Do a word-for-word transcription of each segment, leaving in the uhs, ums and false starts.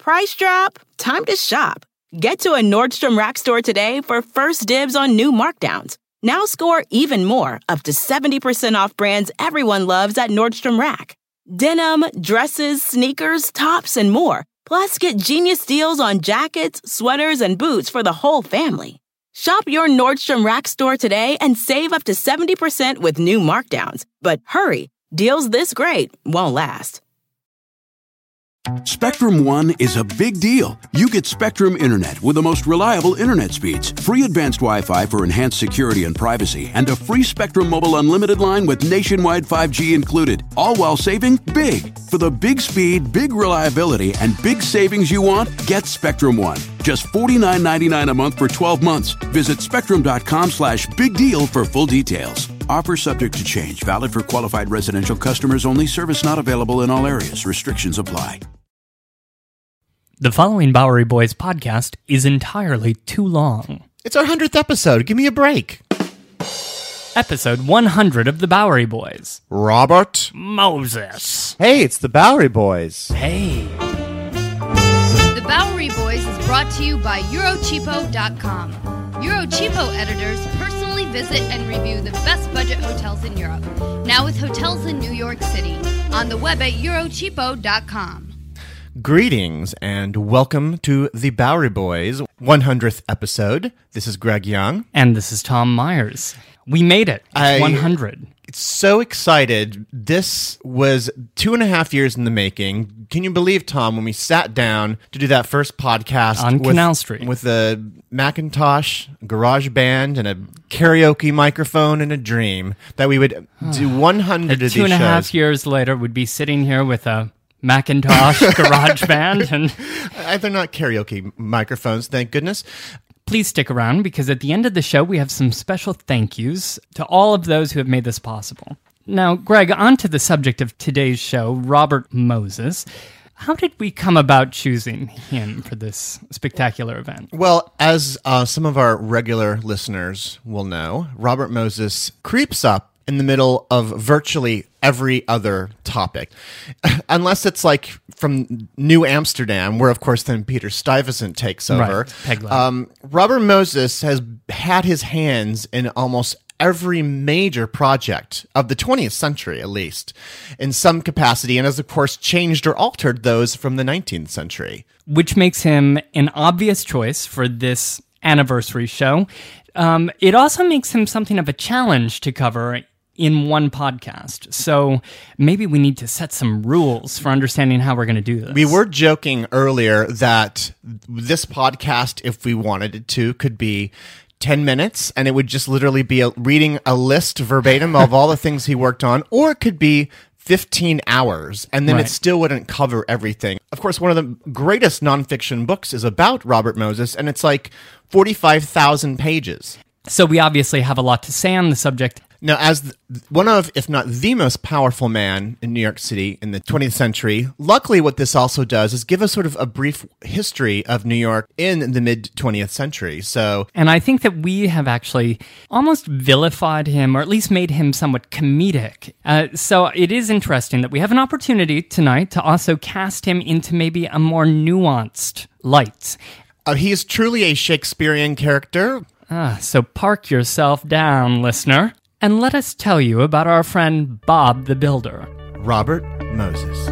Price drop? Time to shop. Get to a Nordstrom Rack store today for first dibs on new markdowns. Now score even more, up to seventy percent off brands everyone loves at Nordstrom Rack. Denim, dresses, sneakers, tops, and more. Plus, get genius deals on jackets, sweaters, and boots for the whole family. Shop your Nordstrom Rack store today and save up to seventy percent with new markdowns. But hurry, deals this great won't last. Spectrum One is a big deal. You get Spectrum Internet with the most reliable internet speeds, free advanced Wi-Fi for enhanced security and privacy, and a free Spectrum Mobile Unlimited line with nationwide five G included, all while saving big. For the big speed, big reliability, and big savings you want, get Spectrum One. Just forty-nine ninety-nine a month for twelve months. Visit spectrum.com slash big deal for full details. Offer subject to change. Valid for qualified residential customers only. Service not available in all areas. Restrictions apply. The following Bowery Boys podcast is entirely too long. It's our hundredth episode. Give me a break. Episode one hundred of the Bowery Boys. Robert Moses. Hey, it's the Bowery Boys. Hey. The Bowery Boys is brought to you by Eurocheapo dot com. Eurocheapo editors personally visit and review the best budget hotels in Europe. Now with hotels in New York City. On the web at Eurocheapo dot com. Greetings and welcome to the Bowery Boys one hundredth episode. This is Greg Young. And this is Tom Myers. We made it. It's I, one hundred. So excited. This was two and a half years in the making. Can you believe, Tom, when we sat down to do that first podcast on with, Canal Street with a Macintosh, garage band, and a karaoke microphone and a dream, that we would do one hundred of these shows. Two and a half years later, we'd be sitting here with a Macintosh garage band. And they're not karaoke microphones, thank goodness. Please stick around, because at the end of the show, we have some special thank yous to all of those who have made this possible. Now, Greg, on to the subject of today's show, Robert Moses. How did we come about choosing him for this spectacular event? Well, as uh, some of our regular listeners will know, Robert Moses creeps up in the middle of virtually every other topic. Unless it's like from New Amsterdam, where, of course, then Peter Stuyvesant takes over. Right. Um, Robert Moses has had his hands in almost every major project of the twentieth century, at least, in some capacity, and has, of course, changed or altered those from the nineteenth century. Which makes him an obvious choice for this anniversary show. Um, it also makes him something of a challenge to cover in one podcast. So maybe we need to set some rules for understanding how we're going to do this. We were joking earlier that this podcast, if we wanted it to, could be ten minutes, and it would just literally be a, reading a list verbatim of all the things he worked on, or it could be fifteen hours, and then right. It still wouldn't cover everything. Of course, one of the greatest nonfiction books is about Robert Moses, and it's like forty-five thousand pages. So we obviously have a lot to say on the subject. Now, as th- one of, if not the most powerful man in New York City in the twentieth century, luckily what this also does is give us sort of a brief history of New York in the mid-twentieth century. So, and I think that we have actually almost vilified him, or at least made him somewhat comedic. Uh, so it is interesting that we have an opportunity tonight to also cast him into maybe a more nuanced light. Uh, he is truly a Shakespearean character. Ah, so park yourself down, listener, and let us tell you about our friend Bob the Builder. Robert Moses.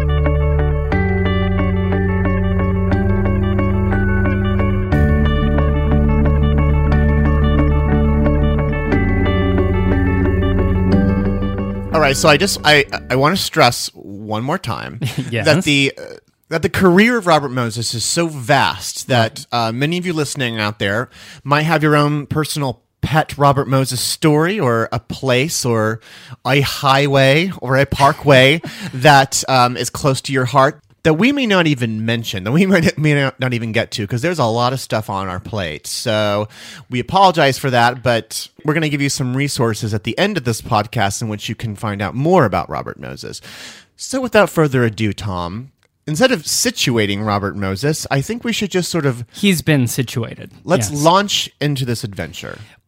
All right, so I just I I want to stress one more time yes. that the uh, that the career of Robert Moses is so vast that uh, many of you listening out there might have your own personal pet Robert Moses story, or a place, or a highway, or a parkway that um, is close to your heart that we may not even mention, that we may, may not even get to, because there's a lot of stuff on our plate. So we apologize for that, but we're going to give you some resources at the end of this podcast in which you can find out more about Robert Moses. So without further ado, Tom, instead of situating Robert Moses, I think we should just sort of... He's been situated. Let's yes. launch into this adventure.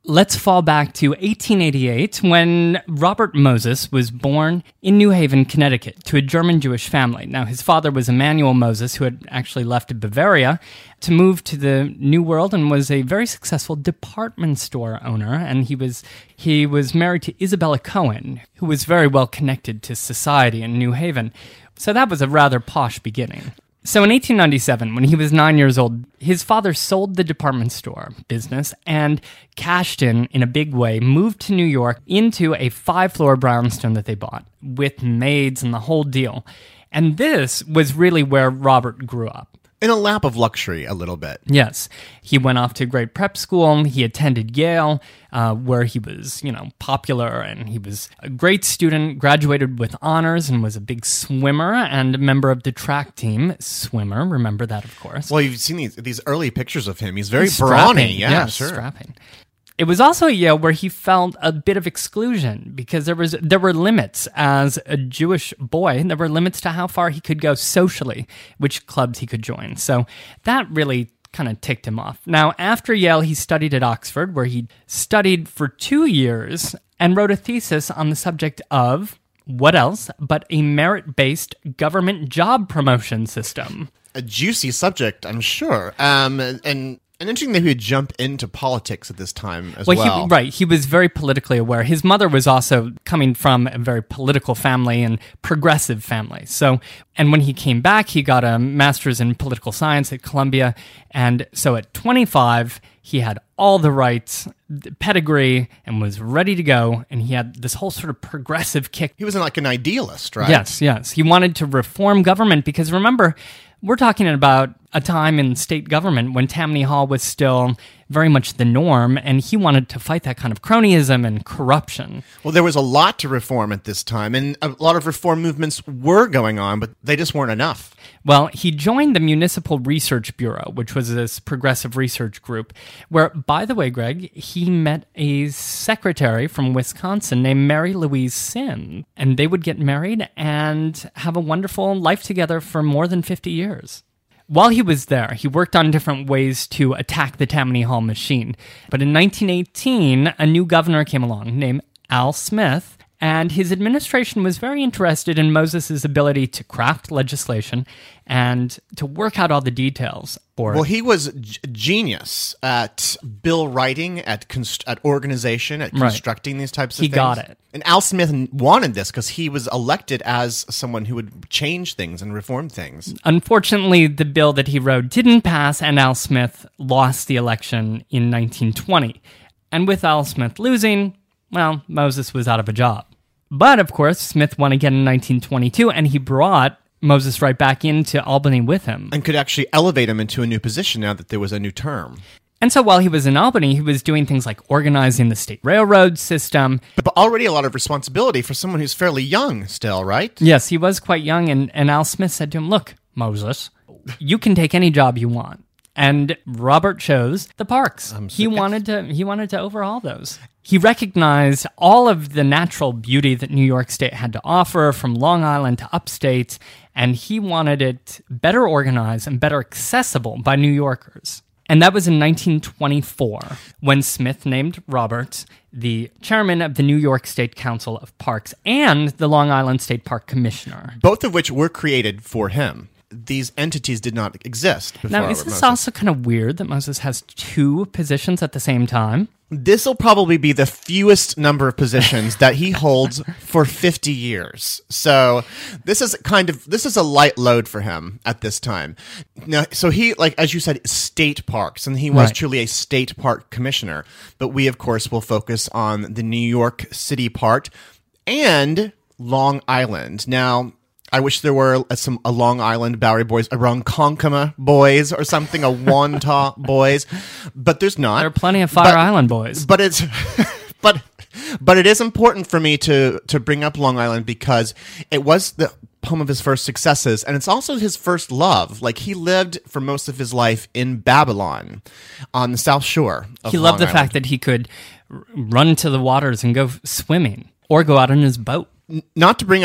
Let's fall back to eighteen eighty-eight when Robert Moses was born in New Haven, Connecticut, to a German Jewish family. Now, his father was Emanuel Moses, who had actually left Bavaria to move to the New World and was a very successful department store owner. And he was he was married to Isabella Cohen, who was very well connected to society in New Haven. So that was a rather posh beginning. So in eighteen ninety-seven, when he was nine years old, his father sold the department store business and cashed in in a big way, moved to New York into a five-floor brownstone that they bought with maids and the whole deal. And this was really where Robert grew up. In a lap of luxury, a little bit. Yes. He went off to great prep school. He attended Yale, uh, where he was, you know, popular, and he was a great student, graduated with honors, and was a big swimmer and a member of the track team. Swimmer, remember that, of course. Well, you've seen these, these early pictures of him. He's very He's brawny. strapping. Yeah, yeah, sure. strapping. It was also a year where he felt a bit of exclusion because there was there were limits as a Jewish boy. There were limits to how far he could go socially, which clubs he could join. So that really kind of ticked him off. Now, after Yale, he studied at Oxford, where he studied for two years and wrote a thesis on the subject of, what else, but a merit-based government job promotion system. A juicy subject, I'm sure. Um, and... And interesting that he would jump into politics at this time as well. well. He, right. He was very politically aware. His mother was also coming from a very political family and progressive family. So, and when he came back, he got a master's in political science at Columbia. And so at twenty-five, he had all the rights, the pedigree, and was ready to go. And he had this whole sort of progressive kick. He was like an idealist, right? Yes, yes. He wanted to reform government because, remember, we're talking about a time in state government when Tammany Hall was still very much the norm, and he wanted to fight that kind of cronyism and corruption. Well, there was a lot to reform at this time, and a lot of reform movements were going on, but they just weren't enough. Well, he joined the Municipal Research Bureau, which was this progressive research group, where, by the way, Greg, he met a secretary from Wisconsin named Mary Louise Sim, and they would get married and have a wonderful life together for more than fifty years. While he was there, he worked on different ways to attack the Tammany Hall machine. But in nineteen eighteen, a new governor came along named Al Smith, and his administration was very interested in Moses' ability to craft legislation and to work out all the details for Well, it. he was g- genius at bill writing, at const- at organization, at Right. constructing these types of He things. got it. And Al Smith wanted this because he was elected as someone who would change things and reform things. Unfortunately, the bill that he wrote didn't pass, and Al Smith lost the election in nineteen twenty. And with Al Smith losing, well, Moses was out of a job. But, of course, Smith won again in nineteen twenty-two, and he brought Moses right back into Albany with him. And could actually elevate him into a new position now that there was a new term. And so while he was in Albany, he was doing things like organizing the state railroad system. But, but already a lot of responsibility for someone who's fairly young still, right? Yes, he was quite young, and, and Al Smith said to him, "Look, Moses, you can take any job you want." And Robert chose the parks. He wanted to he wanted to overhaul those. He recognized all of the natural beauty that New York State had to offer, from Long Island to upstate, and he wanted it better organized and better accessible by New Yorkers. And that was in nineteen twenty-four, when Smith named Robert the chairman of the New York State Council of Parks and the Long Island State Park Commissioner. Both of which were created for him. These entities did not exist before Now, Robert is this Moses. also kind of weird that Moses has two positions at the same time? This will probably be the fewest number of positions that he holds for fifty years. So this is kind of this is a light load for him at this time. Now, so he, like as you said, state parks, and he was Right. truly a state park commissioner. But we, of course, will focus on the New York City part and Long Island. Now, I wish there were a, some a Long Island Bowery Boys, a Ronkonkoma Boys, or something, a Wantagh Boys, but there's not. There are plenty of Fire But- Island boys. But it's but but it is important for me to to bring up Long Island because it was the home of his first successes, and it's also his first love. Like, he lived for most of his life in Babylon on the South Shore of He loved Long the Island. fact that he could r- run to the waters and go f- swimming or go out on his boat. Not to bring up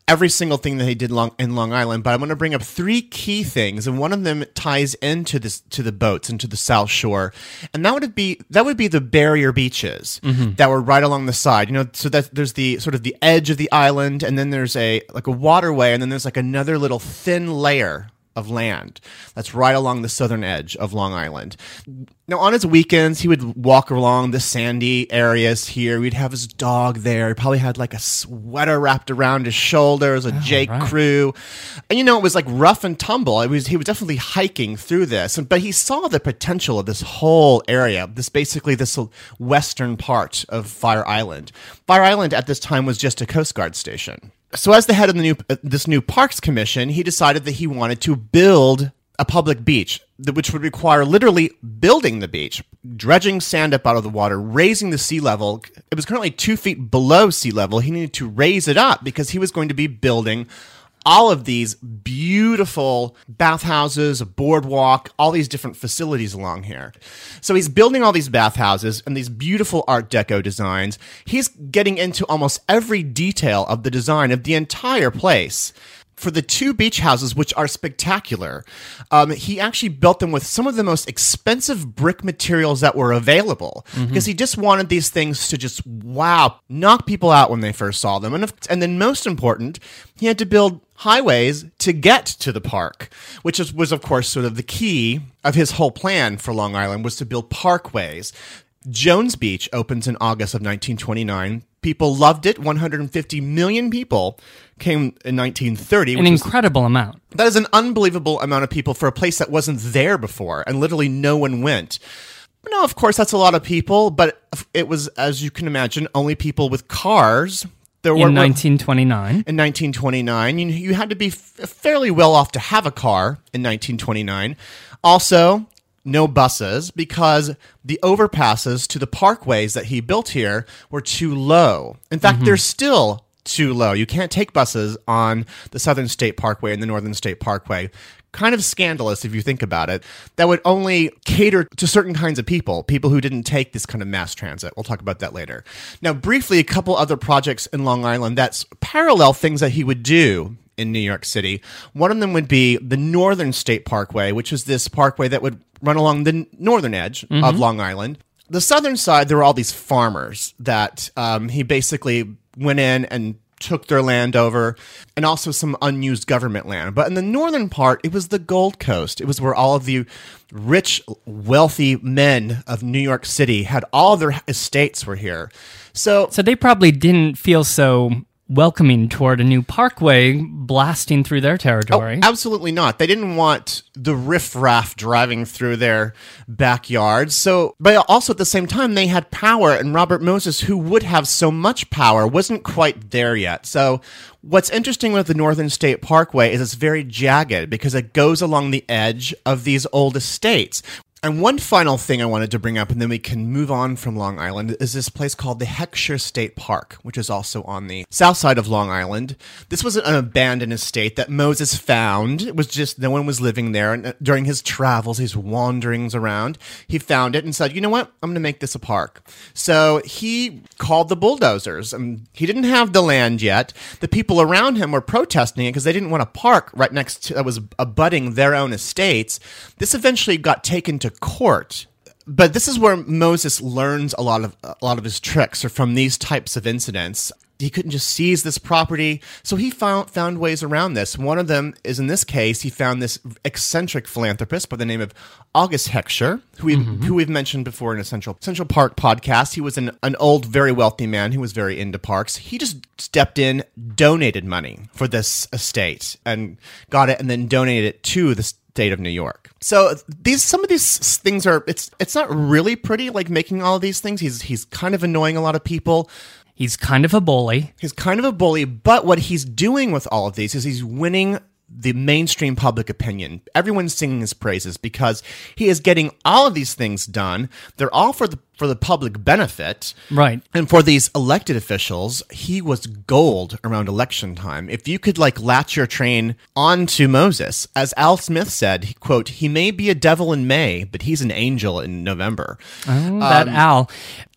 every single thing that he did long, in Long Island, but I'm going to bring up three key things, and one of them ties into this to the boats and to the South Shore, and that would be that would be the barrier beaches mm-hmm. that were right along the side. You know, so that there's the sort of the edge of the island, and then there's a like a waterway, and then there's like another little thin layer of land that's right along the southern edge of Long Island. Now, on his weekends, he would walk along the sandy areas here. We'd have his dog there. He probably had like a sweater wrapped around his shoulders, a oh, J. Right. Crew. And, you know, it was like rough and tumble. It was He was definitely hiking through this. But he saw the potential of this whole area, this basically this western part of Fire Island. Fire Island at this time was just a Coast Guard station. So as the head of the new uh, this new Parks Commission, he decided that he wanted to build a public beach, which would require literally building the beach, dredging sand up out of the water, raising the sea level. It was currently two feet below sea level. He needed to raise it up because he was going to be building all of these beautiful bathhouses, a boardwalk, all these different facilities along here. So he's building all these bathhouses and these beautiful Art Deco designs. He's getting into almost every detail of the design of the entire place. For the two beach houses, which are spectacular, um, he actually built them with some of the most expensive brick materials that were available mm-hmm. because he just wanted these things to just, wow, knock people out when they first saw them. And, if, and then most important, he had to build highways to get to the park, which is, was, of course, sort of the key of his whole plan for Long Island, was to build parkways. Jones Beach opens in August of nineteen twenty-nine. People loved it. one hundred fifty million people came in nineteen thirty. An incredible was, amount. That is an unbelievable amount of people for a place that wasn't there before, and literally no one went. No, of course, that's a lot of people, but it was, as you can imagine, only people with cars. There were, in nineteen twenty-nine. In nineteen twenty-nine. You, you had to be f- fairly well off to have a car in nineteen twenty-nine. Also, no buses, because the overpasses to the parkways that he built here were too low. In fact, mm-hmm. they're still too low. You can't take buses on the Southern State Parkway and the Northern State Parkway. Kind of scandalous if you think about it. That would only cater to certain kinds of people, people who didn't take this kind of mass transit. We'll talk about that later. Now, briefly, a couple other projects in Long Island that's parallel things that he would do in New York City. One of them would be the Northern State Parkway, which is this parkway that would run along the northern edge mm-hmm. of Long Island. The southern side, there were all these farmers that um, he basically went in and took their land over, and also some unused government land. But in the northern part, it was the Gold Coast. It was where all of the rich, wealthy men of New York City had all their estates were here. So, so they probably didn't feel so welcoming toward a new parkway blasting through their territory. Oh, absolutely not. They didn't want the riffraff driving through their backyards. So, but also at the same time, they had power, and Robert Moses, who would have so much power, wasn't quite there yet. So what's interesting with the Northern State Parkway is it's very jagged because it goes along the edge of these old estates. And one final thing I wanted to bring up, and then we can move on from Long Island, is this place called the Heckscher State Park, which is also on the south side of Long Island. This was an abandoned estate that Moses found. It was just, no one was living there. And during his travels, his wanderings around, he found it and said, you know what, I'm going to make this a park. So he called the bulldozers. And he didn't have the land yet. The people around him were protesting it because they didn't want a park right next to, that was abutting their own estates. This eventually got taken to court. But this is where Moses learns a lot of a lot of his tricks, or from these types of incidents. He couldn't just seize this property, so he found found ways around this. One of them is, in this case, he found this eccentric philanthropist by the name of August Heckscher, who we've, mm-hmm. who we've mentioned before in a Central Central Park podcast. He was an, an old, very wealthy man who was very into parks. He just stepped in, donated money for this estate, and got it, and then donated it to the state of New York. So these some of these things are it's it's not really pretty, like making all of these things. He's he's kind of annoying a lot of people. He's kind of a bully. He's kind of a bully, but what he's doing with all of these is he's winning the mainstream public opinion. Everyone's singing his praises because he is getting all of these things done. They're all for the for the public benefit. Right. And for these elected officials, he was gold around election time. If you could like latch your train onto Moses, as Al Smith said, he, quote, he may be a devil in May, but he's an angel in November. Oh, that um, Al.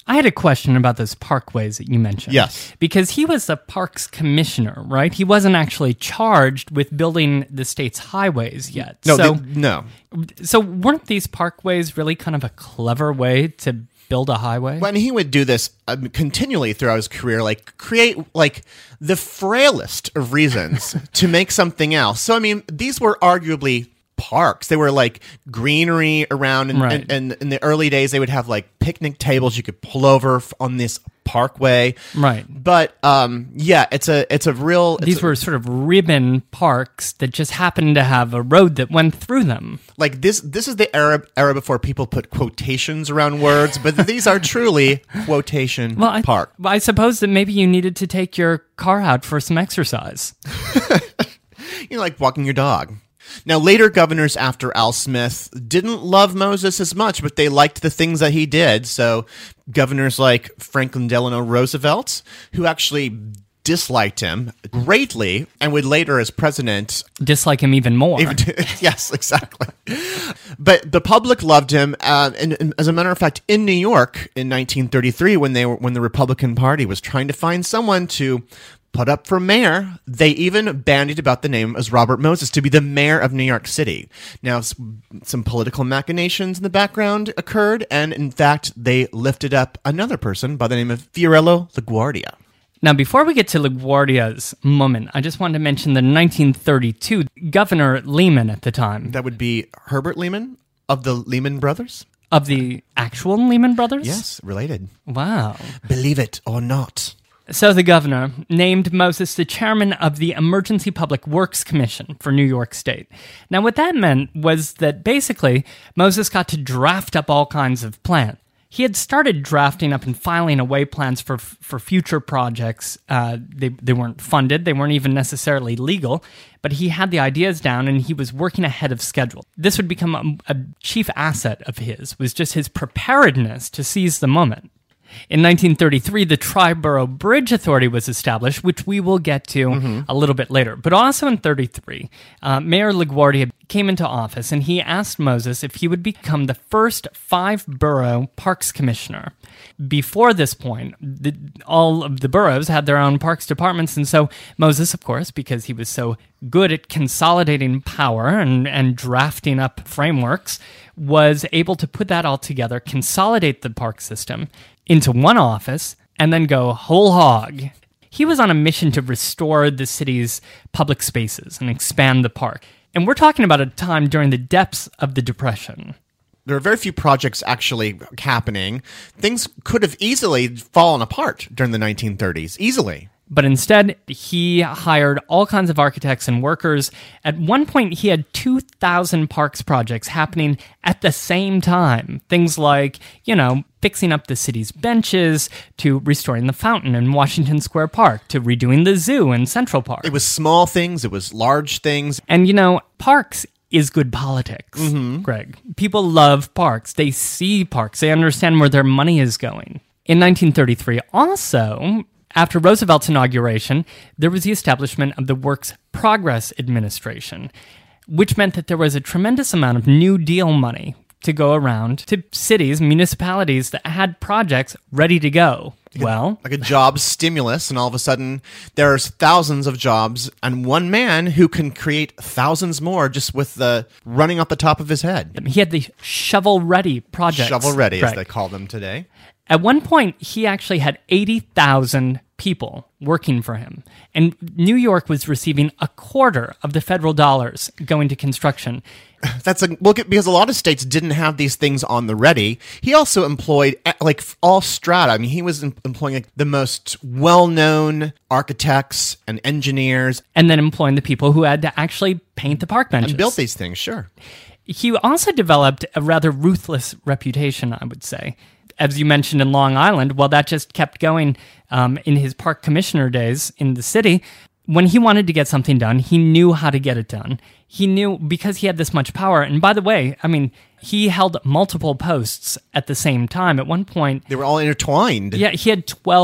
I had a question about those parkways that you mentioned. Yes. Because he was the parks commissioner, right? He wasn't actually charged with building the state's highways yet. No, so, they- no. So weren't these parkways really kind of a clever way to build a highway? When he would do this um, continually throughout his career, like create like the frailest of reasons to make something else. So, I mean, these were arguably parks. They were like greenery around, and, Right. and, and in the early days, they would have like picnic tables you could pull over f- on this parkway. Right. But um, yeah, it's a it's a real. It's These a- were sort of ribbon parks that just happened to have a road that went through them. like this. This is the era era before people put quotations around words, but these are truly quotation Well, I, park. well, I suppose that maybe you needed to take your car out for some exercise. You know, like walking your dog. Now, later governors after Al Smith didn't love Moses as much, but they liked the things that he did. So governors like Franklin Delano Roosevelt, who actually disliked him greatly and would later, as president, Dislike him even more. yes, exactly. But the public loved him, uh, and, and as a matter of fact, in New York in nineteen thirty-three, when they were when the Republican Party was trying to find someone to put up for mayor, they even bandied about the name as Robert Moses to be the mayor of New York City. Now, s- some political machinations in the background occurred, and in fact, they lifted up another person by the name of Fiorello LaGuardia. Now, before we get to LaGuardia's moment, I just wanted to mention the nineteen thirty-two Governor Lehman at the time. That would be Herbert Lehman of the Lehman Brothers? Of the actual Lehman Brothers? Yes, related. Wow. Believe it or not. So the governor named Moses the chairman of the Emergency Public Works Commission for New York State. Now, what that meant was that basically Moses got to draft up all kinds of plans. He had started drafting up and filing away plans for for future projects. Uh, they they weren't funded, they weren't even necessarily legal, but he had the ideas down and he was working ahead of schedule. This would become a, a chief asset of his, was just his preparedness to seize the moment. In nineteen thirty-three, the Triborough Bridge Authority was established, which we will get to mm-hmm. a little bit later. But also in thirty-three, uh, Mayor LaGuardia came into office, and he asked Moses if he would become the first five-borough parks commissioner. Before this point, the, all of the boroughs had their own parks departments, and so Moses, of course, because he was so good at consolidating power and, and drafting up frameworks, was able to put that all together, consolidate the park system into one office, and then go whole hog. He was on a mission to restore the city's public spaces and expand the park. And we're talking about a time during the depths of the Depression. There are very few projects actually happening. Things could have easily fallen apart during the nineteen thirties. Easily. But instead, he hired all kinds of architects and workers. At one point, he had two thousand parks projects happening at the same time. Things like, you know, fixing up the city's benches, to restoring the fountain in Washington Square Park, to redoing the zoo in Central Park. It was small things, it was large things. And, you know, parks is good politics, mm-hmm. Greg. People love parks. They see parks. They understand where their money is going. In nineteen thirty-three, also, after Roosevelt's inauguration, there was the establishment of the Works Progress Administration, which meant that there was a tremendous amount of New Deal money to go around to cities, municipalities that had projects ready to go. Like well, a, like a job stimulus, and all of a sudden there's thousands of jobs and one man who can create thousands more just with the running off the top of his head. He had the shovel-ready projects. Shovel-ready, Greg. as they call them today. At one point, he actually had eighty thousand people working for him, and New York was receiving a quarter of the federal dollars going to construction. That's a look at because a lot of states didn't have these things on the ready. He also employed like all strata. I mean, he was em- employing like, the most well-known architects and engineers, And then employing the people who had to actually paint the park benches. and built these things. Sure. He also developed a rather ruthless reputation, I would say. As you mentioned in Long Island, well, that just kept going um, in his park commissioner days in the city. When he wanted to get something done, he knew how to get it done. He knew because he had this much power. And by the way, I mean, he held multiple posts at the same time. At one point, They were all intertwined. yeah, he had twelve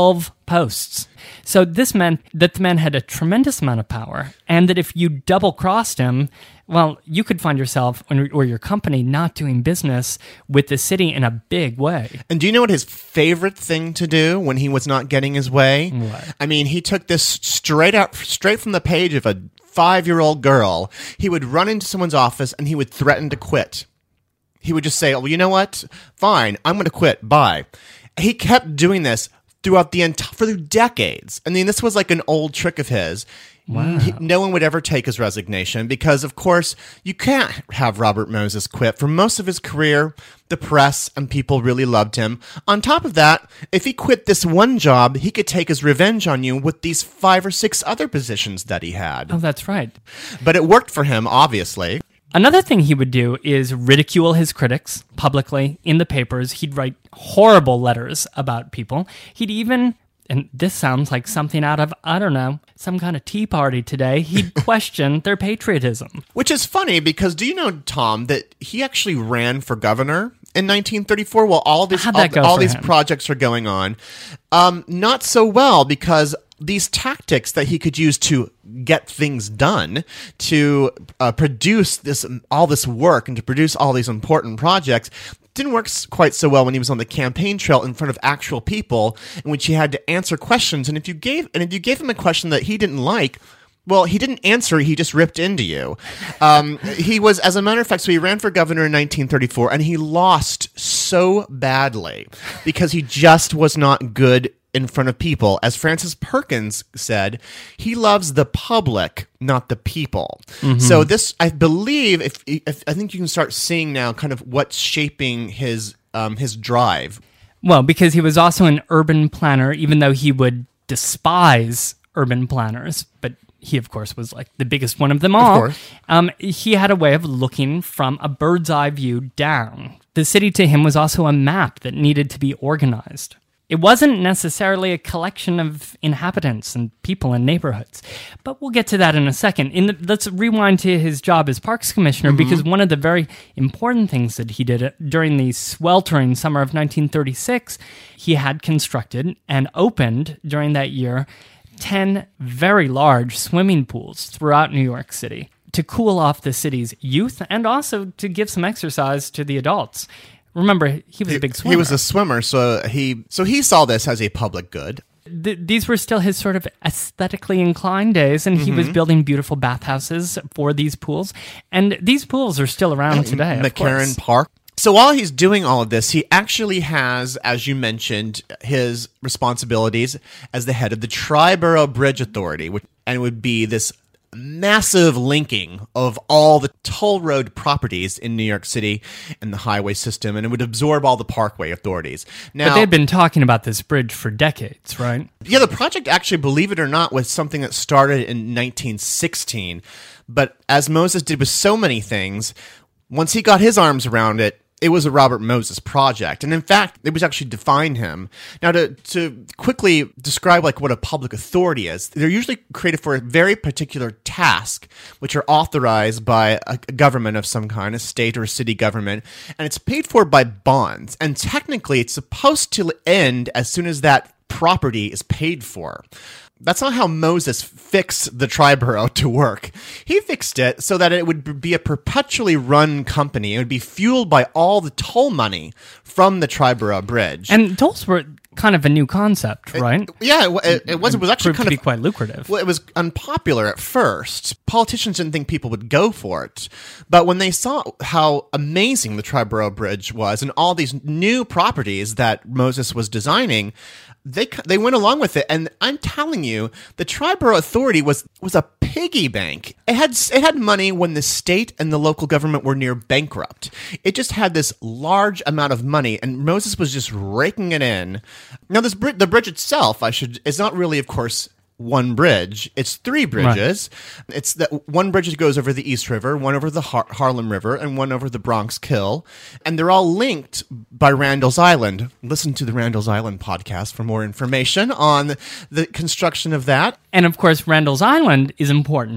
posts. So this meant that the man had a tremendous amount of power, and that if you double-crossed him, well, you could find yourself or your company not doing business with the city in a big way. And do you know what his favorite thing to do when he was not getting his way? What? I mean, he took this straight out, straight from the page of a five-year-old girl. He would run into someone's office and he would threaten to quit. He would just say, well, you know what? Fine, I'm going to quit. Bye. He kept doing this throughout the entire, for decades. I mean, this was like an old trick of his. Wow. He, no one would ever take his resignation because, of course, you can't have Robert Moses quit. For most of his career, the press and people really loved him. On top of that, if he quit this one job, he could take his revenge on you with these five or six other positions that he had. Oh, that's right. But it worked for him, obviously. Another thing he would do is ridicule his critics publicly in the papers. He'd write horrible letters about people. He'd even, and this sounds like something out of, I don't know, some kind of tea party today, he'd question their patriotism. Which is funny because do you know, Tom, that he actually ran for governor in nineteen thirty-four while all these, How'd that all, go all for these him? projects are going on? Um, not so well because these tactics that he could use to get things done, to uh, produce this all this work and to produce all these important projects didn't work quite so well when he was on the campaign trail in front of actual people in which he had to answer questions. And if you gave and if you gave him a question that he didn't like, well, he didn't answer. He just ripped into you. Um, he was, as a matter of fact, so he ran for governor in nineteen thirty-four, and he lost so badly because he just was not good in front of people. As Francis Perkins said, he loves the public, not the people. Mm-hmm. So this, I believe, if, if I think you can start seeing now kind of what's shaping his um, his drive. Well, because he was also an urban planner, even though he would despise urban planners, but he, of course, was like the biggest one of them all. Of course. Um, he had a way of looking from a bird's eye view down. The city to him was also a map that needed to be organized. It wasn't necessarily a collection of inhabitants and people and neighborhoods, but we'll get to that in a second. In the, let's rewind to his job as Parks Commissioner, mm-hmm. because one of the very important things that he did during the sweltering summer of nineteen thirty-six, he had constructed and opened during that year ten very large swimming pools throughout New York City to cool off the city's youth and also to give some exercise to the adults. Remember, he was he, a big swimmer. He was a swimmer, so he so he saw this as a public good. Th- these were still his sort of aesthetically inclined days, and he mm-hmm. was building beautiful bathhouses for these pools. And these pools are still around today, McCarran Park. So while he's doing all of this, he actually has, as you mentioned, his responsibilities as the head of the Triborough Bridge Authority, which, and it would be this massive linking of all the toll road properties in New York City and the highway system, and it would absorb all the parkway authorities. Now, but they'd been talking about this bridge for decades, right? Yeah, the project actually, believe it or not, was something that started in nineteen sixteen. But as Moses did with so many things, once he got his arms around it, it was a Robert Moses project. And in fact, it was actually define him. Now, to, to quickly describe like what a public authority is, they're usually created for a very particular task, which are authorized by a government of some kind, a state or a city government, and it's paid for by bonds. And technically, it's supposed to end as soon as that property is paid for. That's not how Moses fixed the Triborough to work. He fixed it so that it would be a perpetually run company. It would be fueled by all the toll money from the Triborough Bridge. And tolls were kind of a new concept, right? It, yeah, it, it, it was. It was actually Proved kind to of be quite lucrative. Well, it was unpopular at first. Politicians didn't think people would go for it, but when they saw how amazing the Triborough Bridge was and all these new properties that Moses was designing, they they went along with it. And I'm telling you, the Triborough Authority was was a piggy bank. It had it had money when the state and the local government were near bankrupt. It just had this large amount of money, and Moses was just raking it in. Now, this bri- the bridge itself, I should is not really, of course, one bridge. It's three bridges. Right. It's that one bridge goes over the East River, one over the Har- Harlem River, and one over the Bronx Kill. And they're all linked by Randall's Island. Listen to the Randall's Island podcast for more information on the construction of that. And of course, Randall's Island is important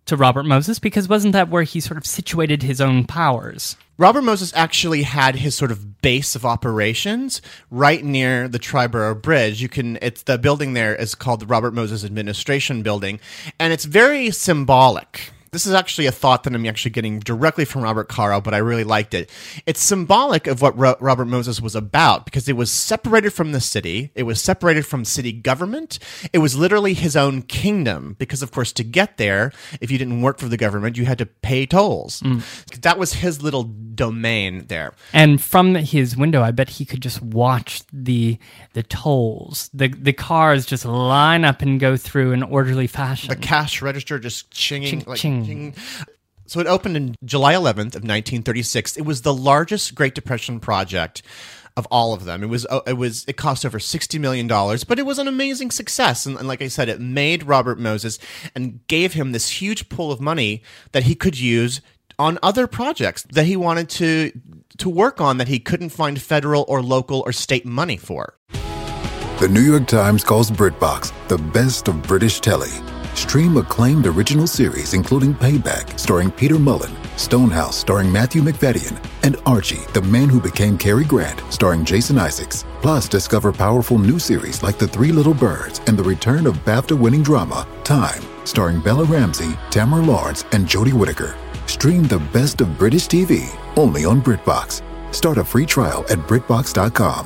to Robert Moses, because wasn't that where he sort of situated his own powers? Robert Moses actually had his sort of base of operations right near the Triborough Bridge. You can, it's the building there is called the Robert Moses Administration Building, and it's very symbolic. This is actually a thought that I'm actually getting directly from Robert Caro, but I really liked it. It's symbolic of what Ro- Robert Moses was about, because it was separated from the city. It was separated from city government. It was literally his own kingdom, because, of course, to get there, if you didn't work for the government, you had to pay tolls. Mm. That was his little domain there. And from his window, I bet he could just watch the the tolls. The, the cars just line up and go through in orderly fashion. The cash register just chinging. Ching, like, ching. So it opened on July eleventh of nineteen thirty-six. It was the largest Great Depression project of all of them. It was it was it cost over sixty million dollars, but it was an amazing success. And, and like I said, it made Robert Moses and gave him this huge pool of money that he could use on other projects that he wanted to to work on that he couldn't find federal or local or state money for. The New York Times calls BritBox the best of British telly. Stream acclaimed original series including Payback, starring Peter Mullen, Stonehouse, starring Matthew McFadden, and Archie, the Man Who Became Cary Grant, starring Jason Isaacs. Plus, discover powerful new series like The Three Little Birds and the return of BAFTA-winning drama Time, starring Bella Ramsey, Tamara Lawrence, and Jodie Whittaker. Stream the best of British T V only on BritBox. Start a free trial at BritBox dot com.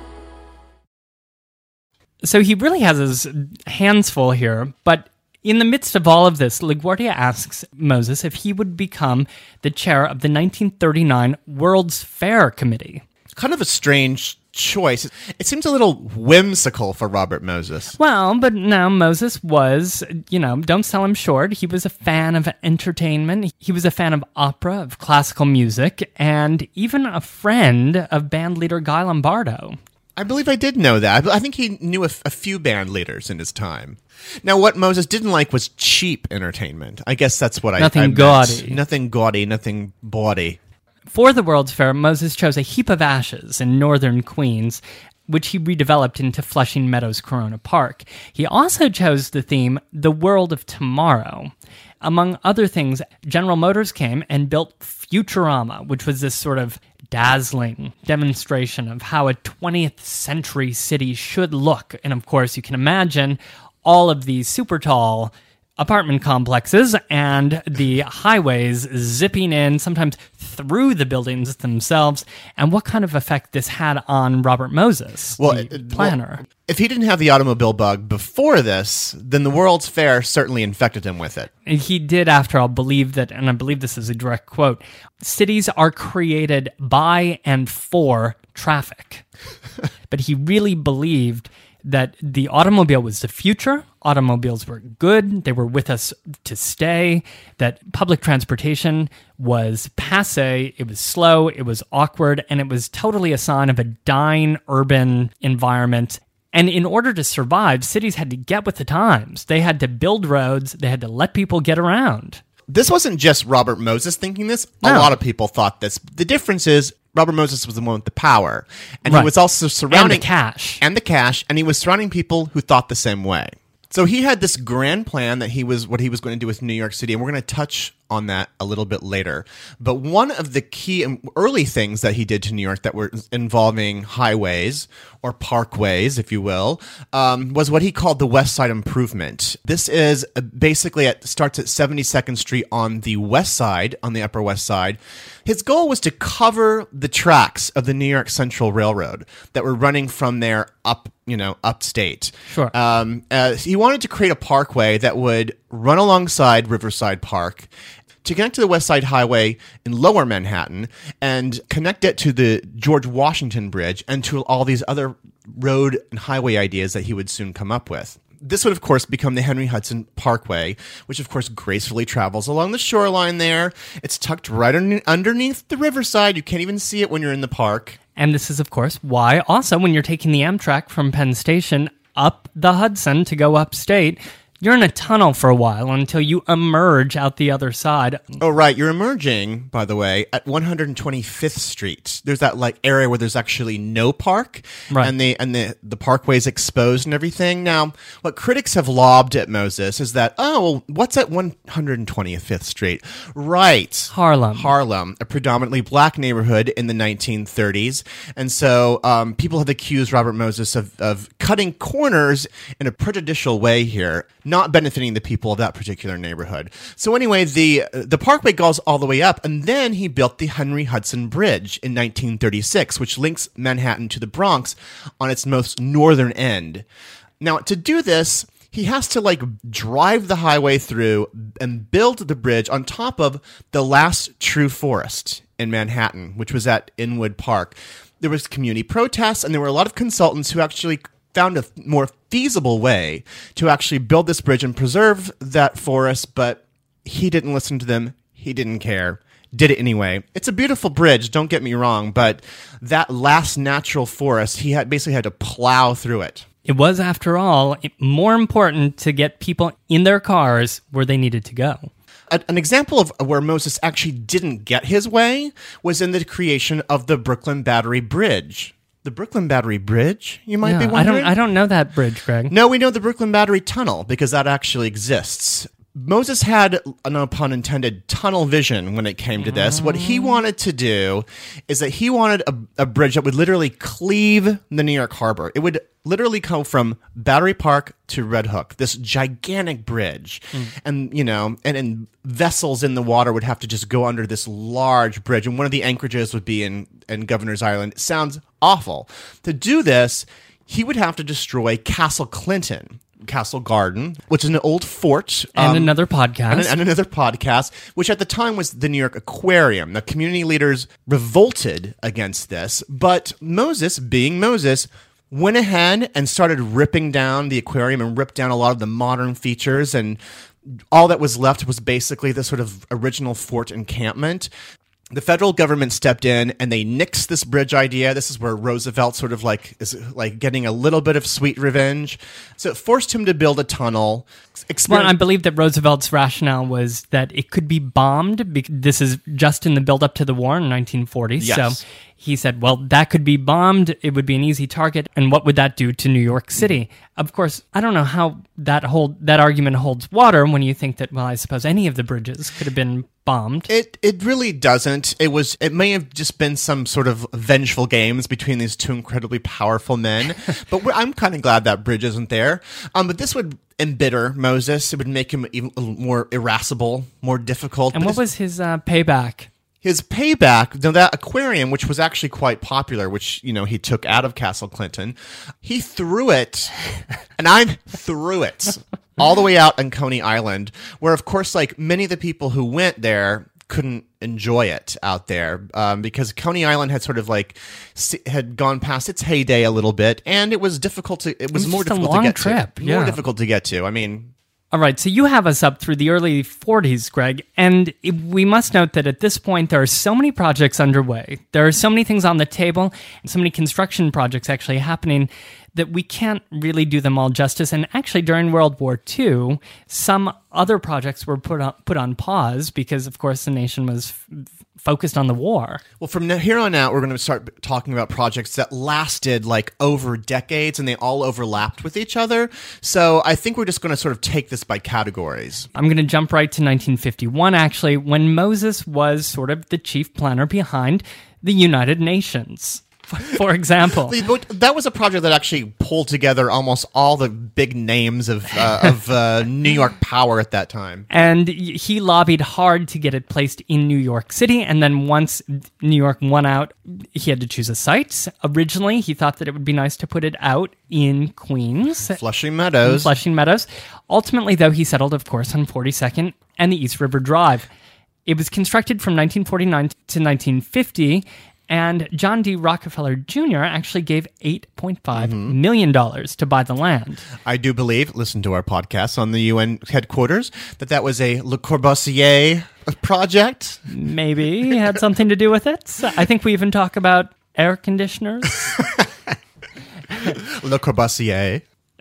So he really has his hands full here, but in the midst of all of this, LaGuardia asks Moses if he would become the chair of the nineteen thirty-nine World's Fair Committee. Kind of a strange choice. It seems a little whimsical for Robert Moses. Well, but now Moses was, you know, don't sell him short. He was a fan of entertainment. He was a fan of opera, of classical music, and even a friend of band leader Guy Lombardo. I believe I did know that. I think he knew a, a few band leaders in his time. Now, what Moses didn't like was cheap entertainment. I guess that's what I Nothing I gaudy. Meant. Nothing gaudy, nothing bawdy. For the World's Fair, Moses chose a heap of ashes in northern Queens, which he redeveloped into Flushing Meadows Corona Park. He also chose the theme, The World of Tomorrow. Among other things, General Motors came and built Futurama, which was this sort of dazzling demonstration of how a twentieth century city should look. And of course, you can imagine all of these super tall apartment complexes and the highways zipping in, sometimes through the buildings themselves, and what kind of effect this had on Robert Moses, well, the planner. Well, if he didn't have the automobile bug before this, then the World's Fair certainly infected him with it. And he did, after all, believe that, and I believe this is a direct quote, cities are created by and for traffic. But he really believed that the automobile was the future, automobiles were good, they were with us to stay, that public transportation was passé, it was slow, it was awkward, and it was totally a sign of a dying urban environment. And in order to survive, cities had to get with the times. They had to build roads, they had to let people get around. This wasn't just Robert Moses thinking this. No. A lot of people thought this. The difference is Robert Moses was the one with the power. And Right. he was also surrounding... And the cash. And the cash. And he was surrounding people who thought the same way. So he had this grand plan that he was what he was going to do with New York City, and we're going to touch on that a little bit later. But one of the key and early things that he did to New York that were involving highways or parkways, if you will, um, was what he called the West Side Improvement. This is uh, basically it starts at seventy-second Street on the west side, on the Upper West Side. His goal was to cover the tracks of the New York Central Railroad that were running from there up, you know, upstate. Sure. Um, uh, he wanted to create a parkway that would run alongside Riverside Park to connect to the West Side Highway in Lower Manhattan and connect it to the George Washington Bridge and to all these other road and highway ideas that he would soon come up with. This would, of course, become the Henry Hudson Parkway, which, of course, gracefully travels along the shoreline there. It's tucked right un- underneath the riverside. You can't even see it when you're in the park. And this is, of course, why also when you're taking the Amtrak from Penn Station up the Hudson to go upstate, You're in a tunnel for a while until you emerge out the other side. Oh, right. You're emerging, by the way, at one hundred twenty-fifth Street. There's that like area where there's actually no park, Right. and the and the the parkway's exposed and everything. Now, what critics have lobbed at Moses is that, oh, well, what's at one hundred twenty-fifth Street? Right. Harlem. Harlem, a predominantly black neighborhood in the nineteen thirties. And so um, people have accused Robert Moses of, of cutting corners in a prejudicial way here, not benefiting the people of that particular neighborhood. So anyway, the the parkway goes all the way up, and then he built the Henry Hudson Bridge in nineteen thirty-six, which links Manhattan to the Bronx on its most northern end. Now, to do this, he has to like drive the highway through and build the bridge on top of the last true forest in Manhattan, which was at Inwood Park. There was community protests, and there were a lot of consultants who actually found a more feasible way to actually build this bridge and preserve that forest, but he didn't listen to them. He didn't care. Did it anyway. It's a beautiful bridge, don't get me wrong, but that last natural forest, he had basically had to plow through it. It was, after all, more important to get people in their cars where they needed to go. An example of where Moses actually didn't get his way was in the creation of the Brooklyn Battery Bridge. The Brooklyn Battery Bridge, you might Yeah, be I wondering? don't, I don't know that bridge, Greg. No, we know the Brooklyn Battery Tunnel because that actually exists. Moses had, no pun intended, tunnel vision when it came to this. What he wanted to do is that he wanted a, a bridge that would literally cleave the New York Harbor. It would literally go from Battery Park to Red Hook, this gigantic bridge. Mm. And, you know, and, and vessels in the water would have to just go under this large bridge. And one of the anchorages would be in, in Governor's Island. It sounds awful. To do this, he would have to destroy Castle Clinton. Castle Garden, which is an old fort. And um, another podcast. And, and another podcast, which at the time was the New York Aquarium. The community leaders revolted against this, but Moses, being Moses, went ahead and started ripping down the aquarium and ripped down a lot of the modern features, and all that was left was basically the sort of original fort encampment. The federal government stepped in and they nixed this bridge idea. This is where Roosevelt sort of like is like getting a little bit of sweet revenge. So it forced him to build a tunnel. Exper- well, I believe that Roosevelt's rationale was that it could be bombed. Because this is just in the build-up to the war in nineteen forty. Yes. So he said, well, that could be bombed. It would be an easy target. And what would that do to New York City? Mm-hmm. Of course, I don't know how that hold that argument holds water when you think that, well, I suppose any of the bridges could have been bombed. It it really doesn't. It was it may have just been some sort of vengeful games between these two incredibly powerful men. But we're, I'm kind of glad that bridge isn't there. Um, but this would embitter Moses. It would make him even more irascible, more difficult. And but what was his uh, payback? His payback, now that aquarium, which was actually quite popular, which, you know, he took out of Castle Clinton, he threw it, and I threw it all the way out on Coney Island, where, of course, like many of the people who went there couldn't enjoy it out there um, because Coney Island had sort of like had gone past its heyday a little bit, and it was difficult to, it was, it was more just a difficult long to get trip, to. yeah. More difficult to get to. I mean... All right, so you have us up through the early forties, Greg, and it, we must note that at this point there are so many projects underway. There are so many things on the table, and so many construction projects actually happening that we can't really do them all justice. And actually, during World War Two, some other projects were put on, put on pause because, of course, the nation was f- focused on the war. Well, from here on out, we're going to start talking about projects that lasted like over decades and they all overlapped with each other. So I think we're just going to sort of take this by categories. I'm going to jump right to nineteen fifty-one, actually, when Moses was sort of the chief planner behind the United Nations. For example, that was a project that actually pulled together almost all the big names of uh, of uh, New York power at that time. And he lobbied hard to get it placed in New York City. And then once New York won out, he had to choose a site. Originally, he thought that it would be nice to put it out in Queens. Flushing Meadows. In Flushing Meadows. Ultimately, though, he settled, of course, on forty-second and the East River Drive. It was constructed from nineteen forty-nine to nineteen fifty. And John D. Rockefeller Junior actually gave eight point five mm-hmm. million dollars to buy the land. I do believe, listen to our podcast on the U N headquarters, that that was a Le Corbusier project. Maybe he had something to do with it. I think we even talk about air conditioners. Le Corbusier.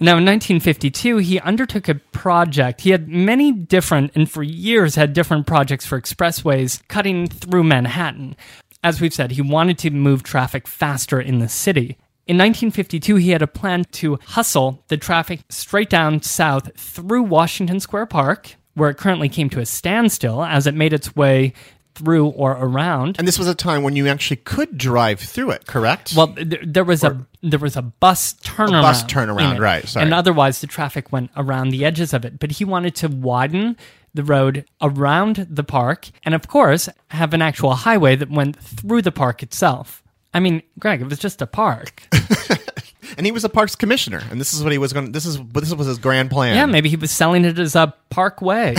Now, in nineteen fifty-two, he undertook a project. He had many different, and for years had different projects for expressways cutting through Manhattan. As we've said, he wanted to move traffic faster in the city. In nineteen fifty-two, he had a plan to hustle the traffic straight down south through Washington Square Park, where it currently came to a standstill as it made its way through or around. And this was a time when you actually could drive through it, correct? Well, th- there was or, a there was a bus turnaround. A bus turnaround, right? Sorry. And otherwise, the traffic went around the edges of it. But he wanted to widen the road around the park, and of course, have an actual highway that went through the park itself. I mean, Greg, it was just a park. And he was a parks commissioner, and this is what he was going. This is this was his grand plan. Yeah, maybe he was selling it as a parkway.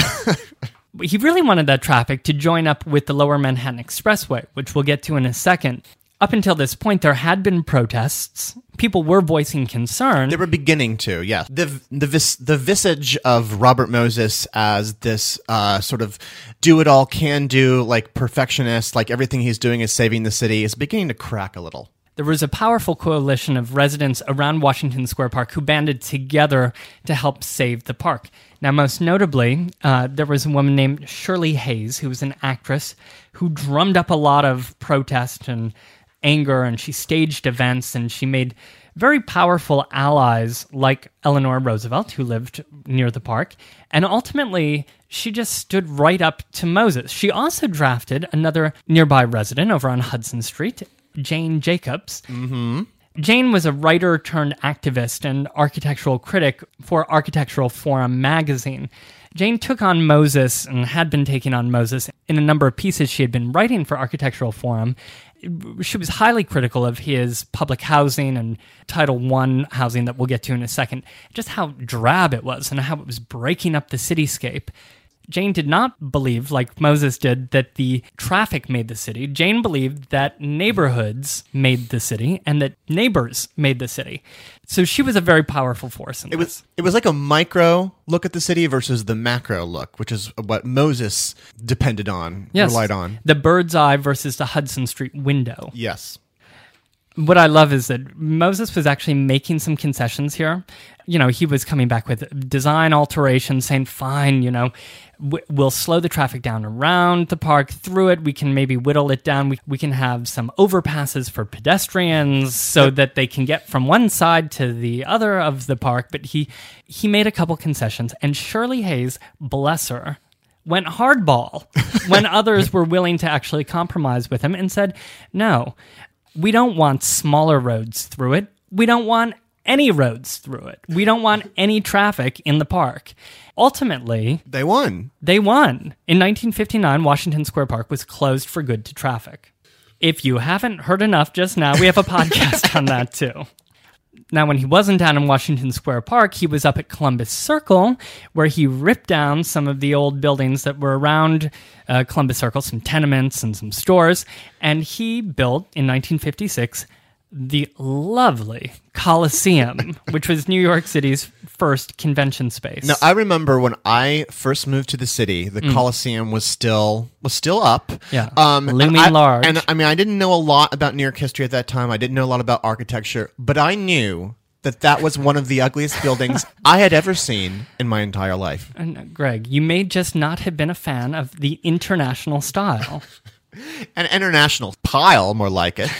He really wanted that traffic to join up with the Lower Manhattan Expressway, which we'll get to in a second. Up until this point, there had been protests. People were voicing concern. They were beginning to, yes. The the vis, the visage of Robert Moses as this uh, sort of do-it-all, can-do, like perfectionist, like everything he's doing is saving the city, is beginning to crack a little. There was a powerful coalition of residents around Washington Square Park who banded together to help save the park. Now, most notably, uh, there was a woman named Shirley Hayes, who was an actress, who drummed up a lot of protest and anger, and she staged events, and she made very powerful allies like Eleanor Roosevelt, who lived near the park, and ultimately, she just stood right up to Moses. She also drafted another nearby resident over on Hudson Street, Jane Jacobs. Mm-hmm. Jane was a writer turned activist and architectural critic for Architectural Forum magazine. Jane took on Moses and had been taking on Moses in a number of pieces she had been writing for Architectural Forum. She was highly critical of his public housing and Title One housing that we'll get to in a second, just how drab it was and how it was breaking up the cityscape. Jane did not believe, like Moses did, that the traffic made the city. Jane believed that neighborhoods made the city and that neighbors made the city. So she was a very powerful force in it this. Was, it was like a micro look at the city versus the macro look, which is what Moses depended on, yes, relied on. The bird's eye versus the Hudson Street window. Yes. What I love is that Moses was actually making some concessions here. You know, he was coming back with design alterations, saying, fine, you know, we'll slow the traffic down around the park, through it. We can maybe whittle it down. We, we can have some overpasses for pedestrians so that they can get from one side to the other of the park. But he, he made a couple concessions, and Shirley Hayes, bless her, went hardball when others were willing to actually compromise with him and said, no, we don't want smaller roads through it. We don't want any roads through it. We don't want any traffic in the park. Ultimately, they won. They won. In nineteen fifty-nine, Washington Square Park was closed for good to traffic. If you haven't heard enough just now, we have a podcast on that too. Now, when he wasn't down in Washington Square Park, he was up at Columbus Circle, where he ripped down some of the old buildings that were around uh, Columbus Circle, some tenements and some stores, and he built, in nineteen fifty-six, the lovely Coliseum, which was New York City's first convention space. Now, I remember when I first moved to the city, the mm. Coliseum was still was still up. Yeah, um, looming I, large. And I mean, I didn't know a lot about New York history at that time. I didn't know a lot about architecture, but I knew that that was one of the ugliest buildings I had ever seen in my entire life. And Greg, you may just not have been a fan of the international style. An international pile, more like it.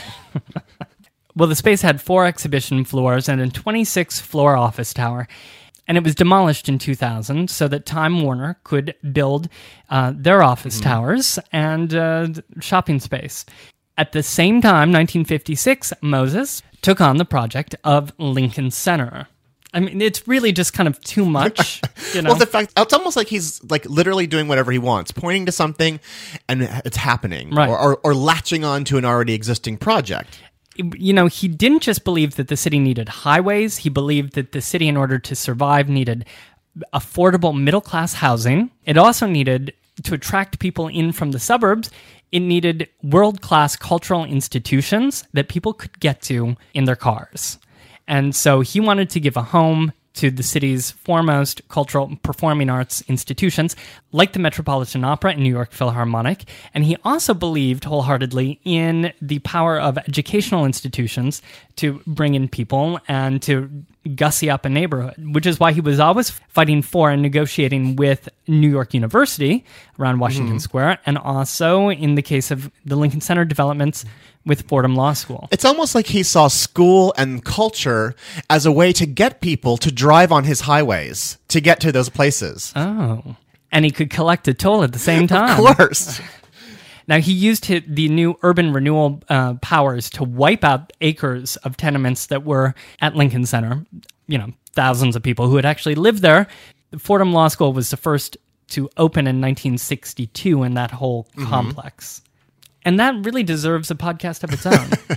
Well, the space had four exhibition floors and a twenty-six floor office tower, and it was demolished in two thousand so that Time Warner could build uh, their office mm-hmm. towers and uh, shopping space. At the same time, nineteen fifty-six, Moses took on the project of Lincoln Center. I mean, it's really just kind of too much. You know? Well, the fact it's almost like he's like literally doing whatever he wants, pointing to something, and it's happening, right. or, or or latching on to an already existing project. You know, he didn't just believe that the city needed highways. He believed that the city, in order to survive, needed affordable middle-class housing. It also needed, to attract people in from the suburbs, it needed world-class cultural institutions that people could get to in their cars. And so he wanted to give a home to the city's foremost cultural performing arts institutions, like the Metropolitan Opera and New York Philharmonic. And he also believed wholeheartedly in the power of educational institutions to bring in people and to gussy up a neighborhood, which is why he was always fighting for and negotiating with New York University around Washington mm. Square, and also in the case of the Lincoln Center developments with Fordham Law School. It's almost like he saw school and culture as a way to get people to drive on his highways to get to those places. Oh, and he could collect a toll at the same time. Of course. Now, he used his, the new urban renewal uh, powers to wipe out acres of tenements that were at Lincoln Center. You know, thousands of people who had actually lived there. Fordham Law School was the first to open in nineteen sixty-two in that whole mm-hmm. complex. And that really deserves a podcast of its own.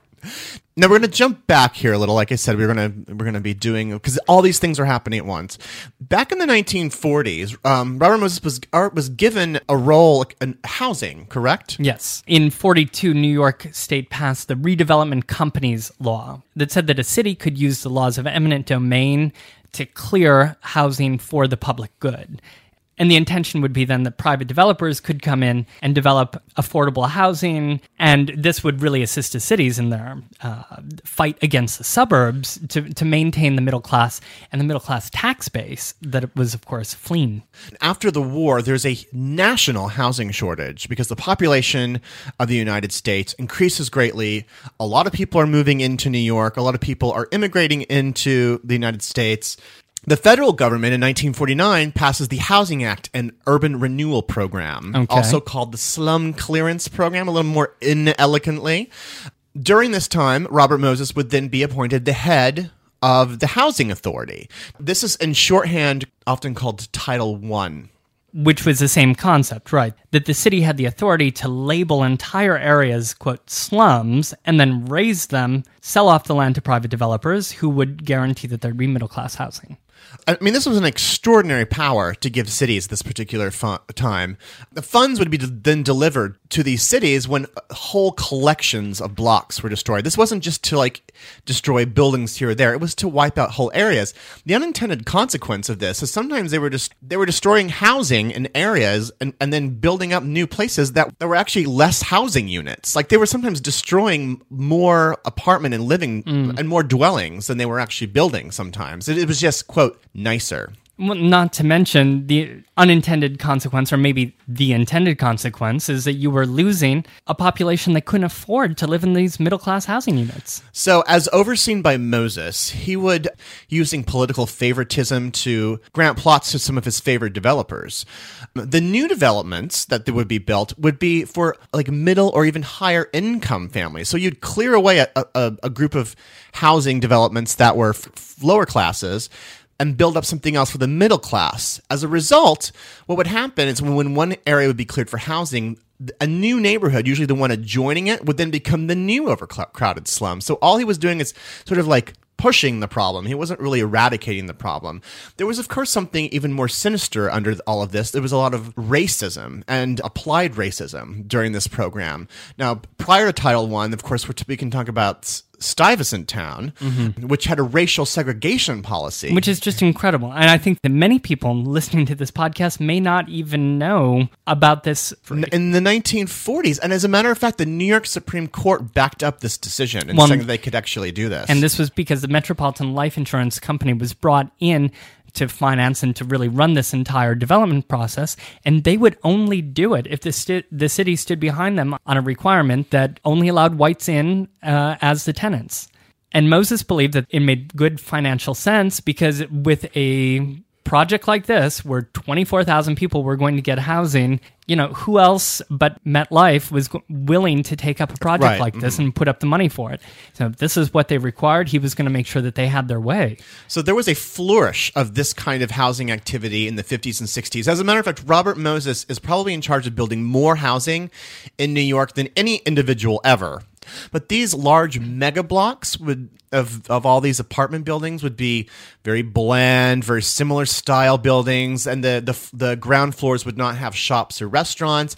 Now we're going to jump back here a little. Like I said, we're going to we're going to be doing, because all these things are happening at once. Back in the nineteen forties, um, Robert Moses was was given a role in housing, correct? Yes. In forty-two, New York State passed the Redevelopment Companies Law that said that a city could use the laws of eminent domain to clear housing for the public good. And the intention would be then that private developers could come in and develop affordable housing, and this would really assist the cities in their uh, fight against the suburbs to, to maintain the middle class and the middle class tax base that it was, of course, fleeing. After the war, there's a national housing shortage because the population of the United States increases greatly. A lot of people are moving into New York. A lot of people are immigrating into the United States. The federal government in nineteen forty-nine passes the Housing Act and Urban Renewal Program, okay. also called the Slum Clearance Program, a little more inelegantly. During this time, Robert Moses would then be appointed the head of the Housing Authority. This is in shorthand often called Title One. Which was the same concept, right? That the city had the authority to label entire areas, quote, slums, and then raise them, sell off the land to private developers who would guarantee that there'd be middle-class housing. I mean, this was an extraordinary power to give cities this particular fu- time. The funds would be de- then delivered to these cities when whole collections of blocks were destroyed. This wasn't just to, like, destroy buildings here or there. It was to wipe out whole areas. The unintended consequence of this is sometimes they were just they were destroying housing in areas and, and then building up new places that, that were actually less housing units. Like, they were sometimes destroying more apartment and living mm. and more dwellings than they were actually building sometimes. It, it was just, quote, nicer. Well, not to mention the unintended consequence, or maybe the intended consequence, is that you were losing a population that couldn't afford to live in these middle-class housing units. So, as overseen by Moses, he would, using political favoritism, to grant plots to some of his favorite developers. The new developments that would be built would be for, like, middle or even higher income families. So you'd clear away a, a, a group of housing developments that were f- lower classes and build up something else for the middle class. As a result, what would happen is when one area would be cleared for housing, a new neighborhood, usually the one adjoining it, would then become the new overcrowded slum. So all he was doing is sort of like pushing the problem. He wasn't really eradicating the problem. There was, of course, something even more sinister under all of this. There was a lot of racism and applied racism during this program. Now, prior to Title One, of course, we can talk about Stuyvesant Town, mm-hmm. which had a racial segregation policy. Which is just incredible. And I think that many people listening to this podcast may not even know about this. In the nineteen forties, and as a matter of fact, the New York Supreme Court backed up this decision and well, saying that they could actually do this. And this was because the Metropolitan Life Insurance Company was brought in to finance and to really run this entire development process, and they would only do it if the sti- the city stood behind them on a requirement that only allowed whites in uh, as the tenants. And Moses believed that it made good financial sense because with a project like this, where twenty-four thousand people were going to get housing, you know, who else but MetLife was go- willing to take up a project right. like this mm-hmm. and put up the money for it? So if this is what they required, he was going to make sure that they had their way. So there was a flourish of this kind of housing activity in the fifties and sixties. As a matter of fact, Robert Moses is probably in charge of building more housing in New York than any individual ever. But these large mega blocks would of of all these apartment buildings would be very bland, very similar style buildings, and the the the ground floors would not have shops or restaurants.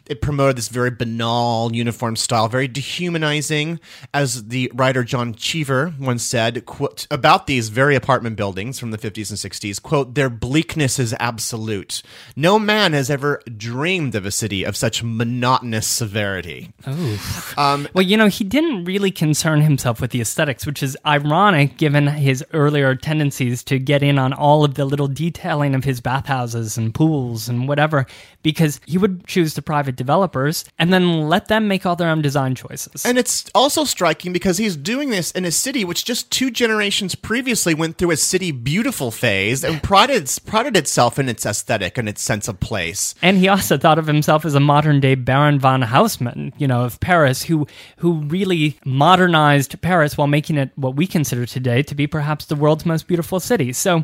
it promoted this very banal uniform style, very dehumanizing, as the writer John Cheever once said, quote, about these very apartment buildings from the fifties and sixties, quote, their bleakness is absolute. No man has ever dreamed of a city of such monotonous severity. Oh. Um, well, you know, he didn't really concern himself with the aesthetics, which is ironic given his earlier tendencies to get in on all of the little detailing of his bathhouses and pools and whatever, because he would choose the private developers and then let them make all their own design choices. And it's also striking because he's doing this in a city which just two generations previously went through a city beautiful phase and prided, prided itself in its aesthetic and its sense of place. And he also thought of himself as a modern-day Baron von Haussmann, you know, of Paris, who who really modernized Paris while making it what we consider today to be perhaps the world's most beautiful city. So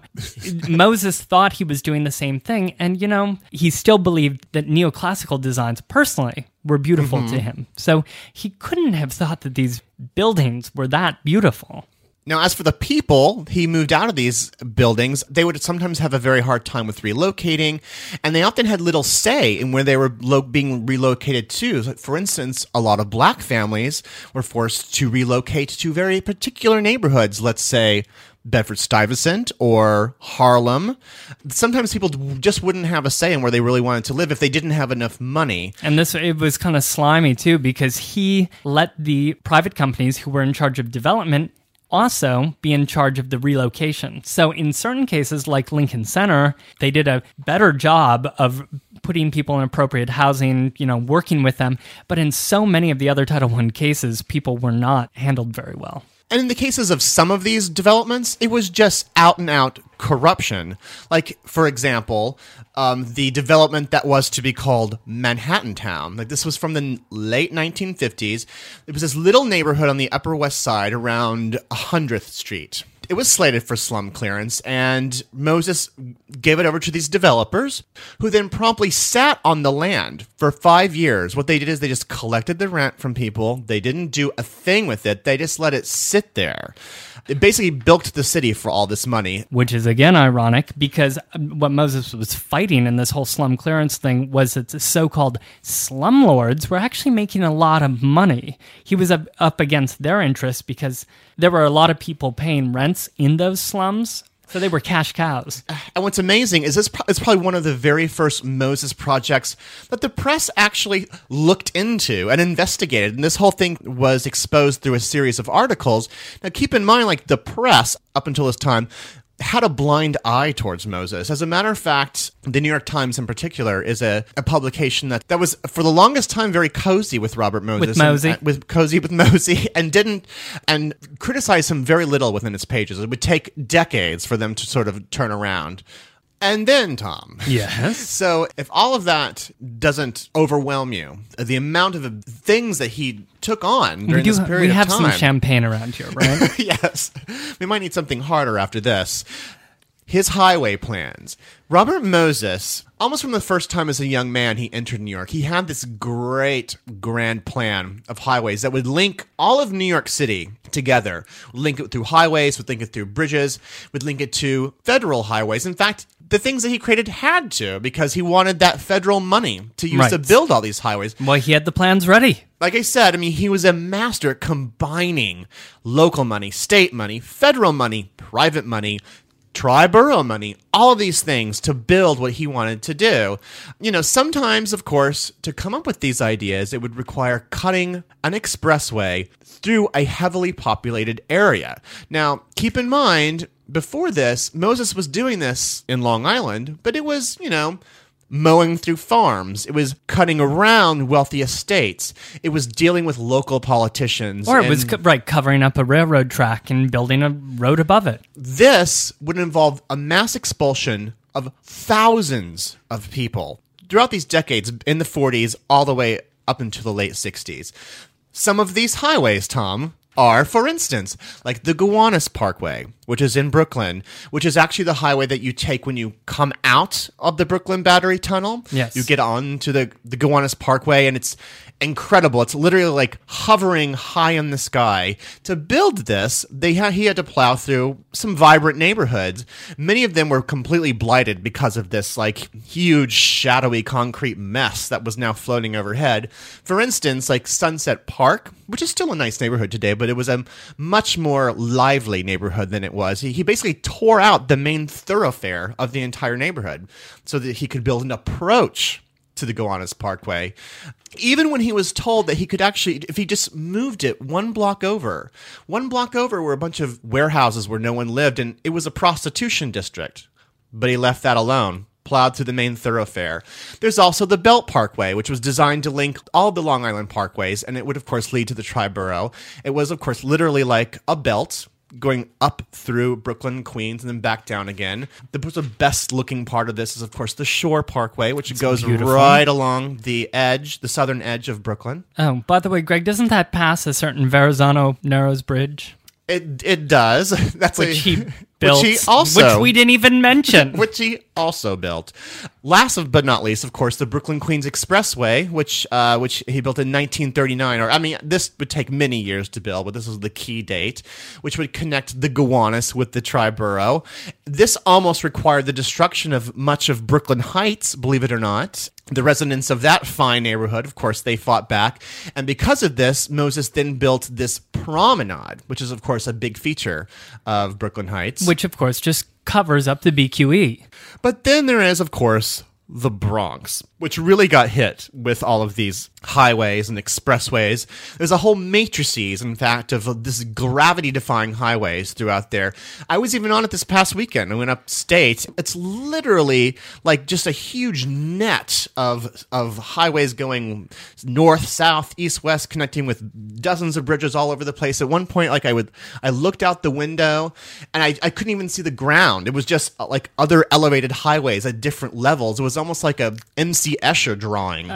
Moses thought he was doing the same thing, and, you know, he still believed that neoclassical designs, personally, were beautiful mm-hmm. to him. So he couldn't have thought that these buildings were that beautiful. Now, as for the people, he moved out of these buildings. They would sometimes have a very hard time with relocating, and they often had little say in where they were lo- being relocated to. For instance, a lot of black families were forced to relocate to very particular neighborhoods, let's say Bedford-Stuyvesant or Harlem. Sometimes people just wouldn't have a say in where they really wanted to live if they didn't have enough money. And this, it was kind of slimy, too, because he let the private companies who were in charge of development also be in charge of the relocation. So in certain cases, like Lincoln Center, they did a better job of putting people in appropriate housing, you know, working with them. But in so many of the other Title one cases, people were not handled very well. And in the cases of some of these developments, it was just out-and-out corruption. Like, for example, um, the development that was to be called Manhattan Town. Like, this was from the late nineteen fifties. It was this little neighborhood on the Upper West Side around one hundredth Street. It was slated for slum clearance, and Moses gave it over to these developers, who then promptly sat on the land for five years. What they did is they just collected the rent from people. They didn't do a thing with it. They just let it sit there. It basically bilked the city for all this money. Which is, again, ironic, because what Moses was fighting in this whole slum clearance thing was that the so-called slumlords were actually making a lot of money. He was up, up against their interests because there were a lot of people paying rents in those slums, so they were cash cows. And what's amazing is this is probably one of the very first Moses projects that the press actually looked into and investigated. And this whole thing was exposed through a series of articles. Now, keep in mind, like, the press, up until this time, had a blind eye towards Moses. As a matter of fact, the New York Times in particular is a, a publication that, that was for the longest time very cozy with Robert Moses. With Mosey. And, uh, with cozy with Mosey, and didn't, and criticized him very little within its pages. It would take decades for them to sort of turn around. And then, Tom. Yes. So if all of that doesn't overwhelm you, the amount of things that he took on during we do, this period we of have time. some champagne around here, right? Yes. We might need something harder after this. His highway plans. Robert Moses, almost from the first time as a young man he entered New York, he had this great grand plan of highways that would link all of New York City together. Would link it through highways, would link it through bridges, would link it to federal highways. In fact, the things that he created had to, because he wanted that federal money to use Right. to build all these highways. Well, he had the plans ready. Like I said, I mean, he was a master at combining local money, state money, federal money, private money, tri-borough money, all of these things to build what he wanted to do. You know, sometimes, of course, to come up with these ideas, it would require cutting an expressway through a heavily populated area. Now, keep in mind, before this, Moses was doing this in Long Island, but it was, you know, mowing through farms. It was cutting around wealthy estates. It was dealing with local politicians. Or it and was, co- right, covering up a railroad track and building a road above it. This would involve a mass expulsion of thousands of people throughout these decades, in the forties all the way up into the late sixties. Some of these highways, Tom, are, for instance, like the Gowanus Parkway, which is in Brooklyn, which is actually the highway that you take when you come out of the Brooklyn Battery Tunnel. Yes. You get on to the, the Gowanus Parkway, and it's incredible. It's literally like hovering high in the sky. To build this, they ha- he had to plow through some vibrant neighborhoods. Many of them were completely blighted because of this like huge, shadowy concrete mess that was now floating overhead. For instance, like Sunset Park, which is still a nice neighborhood today, but it was a much more lively neighborhood than it was. He, he basically tore out the main thoroughfare of the entire neighborhood so that he could build an approach to the Gowanus Parkway. Even when he was told that he could actually, if he just moved it one block over, one block over were a bunch of warehouses where no one lived, and it was a prostitution district. But he left that alone, plowed through the main thoroughfare. There's also the Belt Parkway, which was designed to link all the Long Island parkways, and it would, of course, lead to the Triborough. It was, of course, literally like a belt going up through Brooklyn, Queens, and then back down again. The, the best-looking part of this is, of course, the Shore Parkway, which it's goes beautiful. right along the edge, the southern edge of Brooklyn. Oh, by the way, Greg, doesn't that pass a certain Verrazano Narrows Bridge? It it does. That's which a, he built, which he also, which we didn't even mention, which he also built. Last but not least, of course, the Brooklyn Queens Expressway, which uh, which he built in nineteen thirty-nine. Or I mean, this would take many years to build, but this was the key date, which would connect the Gowanus with the Triborough. This almost required the destruction of much of Brooklyn Heights, believe it or not. The residents of that fine neighborhood, of course, they fought back. And because of this, Moses then built this promenade, which is, of course, a big feature of Brooklyn Heights. Which, of course, just covers up the B Q E. But then there is, of course, the Bronx, which really got hit with all of these highways and expressways. There's a whole matrices, in fact, of this gravity-defying highways throughout there. I was even on it this past weekend. I went upstate. It's literally like just a huge net of of highways going north, south, east, west, connecting with dozens of bridges all over the place. At one point, like I would, I looked out the window and I, I couldn't even see the ground. It was just like other elevated highways at different levels. It was almost like a M C Escher drawing.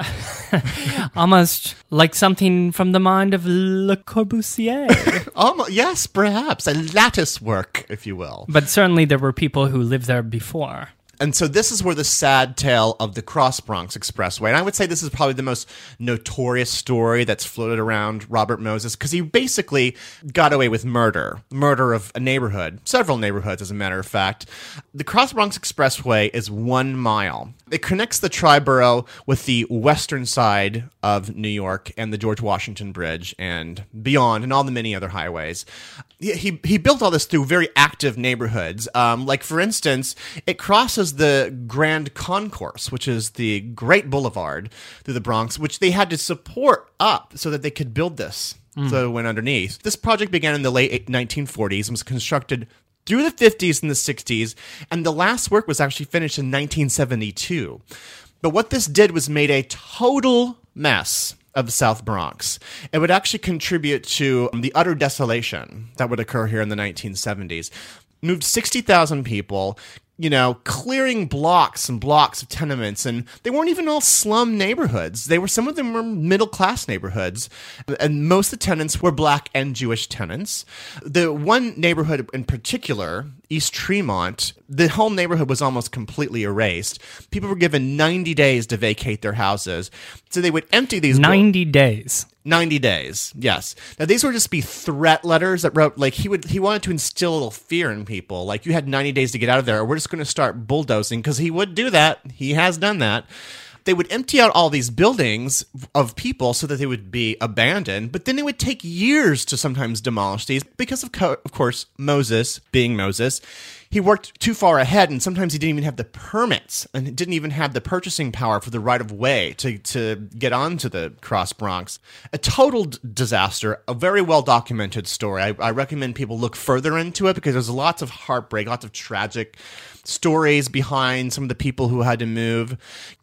Almost like something from the mind of Le Corbusier. um, yes, perhaps. A lattice work, if you will. But certainly there were people who lived there before. And so this is where the sad tale of the Cross Bronx Expressway, and I would say this is probably the most notorious story that's floated around Robert Moses, because he basically got away with murder. Murder of a neighborhood, several neighborhoods, as a matter of fact. The Cross Bronx Expressway is one mile. It connects the Triborough with the western side of New York and the George Washington Bridge and beyond, and all the many other highways. He he, he built all this through very active neighborhoods. Um, like, for instance, it crosses the Grand Concourse, which is the Great Boulevard through the Bronx, which they had to support up so that they could build this. Mm. So it went underneath. This project began in the late nineteen forties and was constructed through the fifties and the sixties, and the last work was actually finished in nineteen seventy-two. But what this did was made a total mess of the South Bronx. It would actually contribute to the utter desolation that would occur here in the nineteen seventies. Moved sixty thousand people, you know, clearing blocks and blocks of tenements, and they weren't even all slum neighborhoods. They were, some of them were middle-class neighborhoods, and most of the tenants were black and Jewish tenants. The one neighborhood in particular, East Tremont, the whole neighborhood was almost completely erased. People were given ninety days to vacate their houses, so they would empty these... ninety bo- days. ninety days, yes. Now, these would just be threat letters that wrote, like, he would he wanted to instill a little fear in people. Like, you had ninety days to get out of there, or we're just going to start bulldozing, because he would do that. He has done that. They would empty out all these buildings of people so that they would be abandoned, but then it would take years to sometimes demolish these because, of, co- of course, Moses, being Moses, he worked too far ahead, and sometimes he didn't even have the permits and didn't even have the purchasing power for the right-of-way to, to get onto the Cross Bronx. A total d- disaster, a very well-documented story. I, I recommend people look further into it because there's lots of heartbreak, lots of tragic stories behind some of the people who had to move.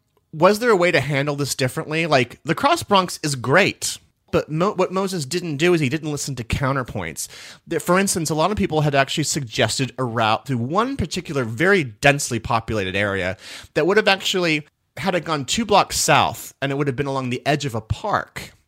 Was there a way to handle this differently? Like, the Cross Bronx is great, but Mo- what Moses didn't do is he didn't listen to counterpoints. That, for instance, a lot of people had actually suggested a route through one particular very densely populated area that would have actually, had it gone two blocks south, and it would have been along the edge of a park,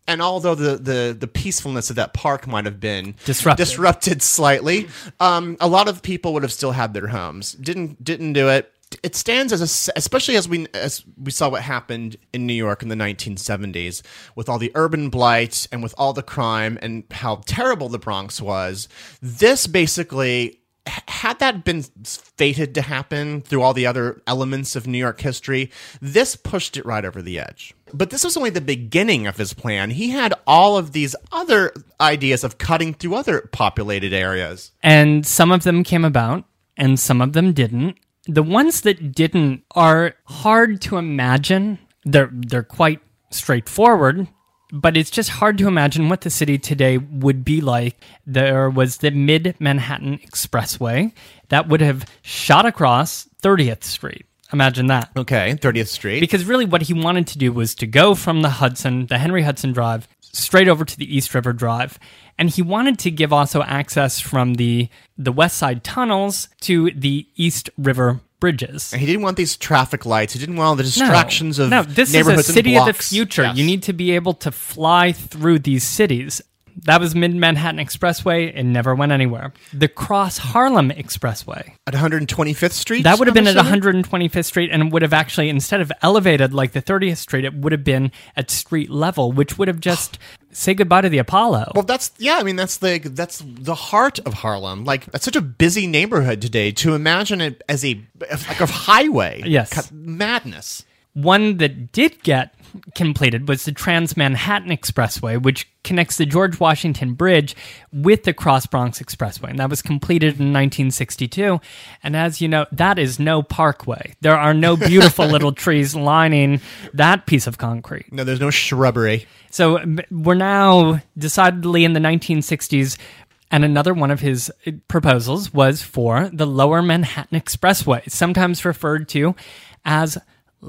And although the, the, the peacefulness of that park might have been Disrupted. disrupted slightly, um, a lot of people would have still had their homes. Didn't didn't do it. It stands as a, especially as we as we saw what happened in New York in the nineteen seventies with all the urban blight and with all the crime and how terrible the Bronx was. This basically, had that been fated to happen through all the other elements of New York history, this pushed it right over the edge. But this was only the beginning of his plan. He had all of these other ideas of cutting through other populated areas. And some of them came about, and some of them didn't. The ones that didn't are hard to imagine. They're they're quite straightforward, but it's just hard to imagine what the city today would be like. There was the Mid-Manhattan Expressway that would have shot across thirtieth Street. Imagine that. Okay, thirtieth Street. Because really what he wanted to do was to go from the Hudson, the Henry Hudson Drive, straight over to the East River Drive. And he wanted to give also access from the, the West Side tunnels to the East River bridges. And he didn't want these traffic lights. He didn't want all the distractions no, of no, this neighborhoods is a city and of the blocks. future. Yes. You need to be able to fly through these cities. That was Mid-Manhattan Expressway. It never went anywhere. The Cross Harlem Expressway. At one hundred twenty-fifth Street? That would have I'm been at assuming? one hundred twenty-fifth Street, and it would have actually, instead of elevated like the thirtieth Street, it would have been at street level, which would have just say goodbye to the Apollo. Well, that's, yeah, I mean, that's the that's the heart of Harlem. Like, it's such a busy neighborhood today. To imagine it as a, like a highway. Yes. Madness. One that did get completed was the Trans-Manhattan Expressway, which connects the George Washington Bridge with the Cross Bronx Expressway. And that was completed in nineteen sixty-two. And as you know, that is no parkway. There are no beautiful little trees lining that piece of concrete. No, there's no shrubbery. So m- we're now decidedly in the nineteen sixties, and another one of his proposals was for the Lower Manhattan Expressway, sometimes referred to as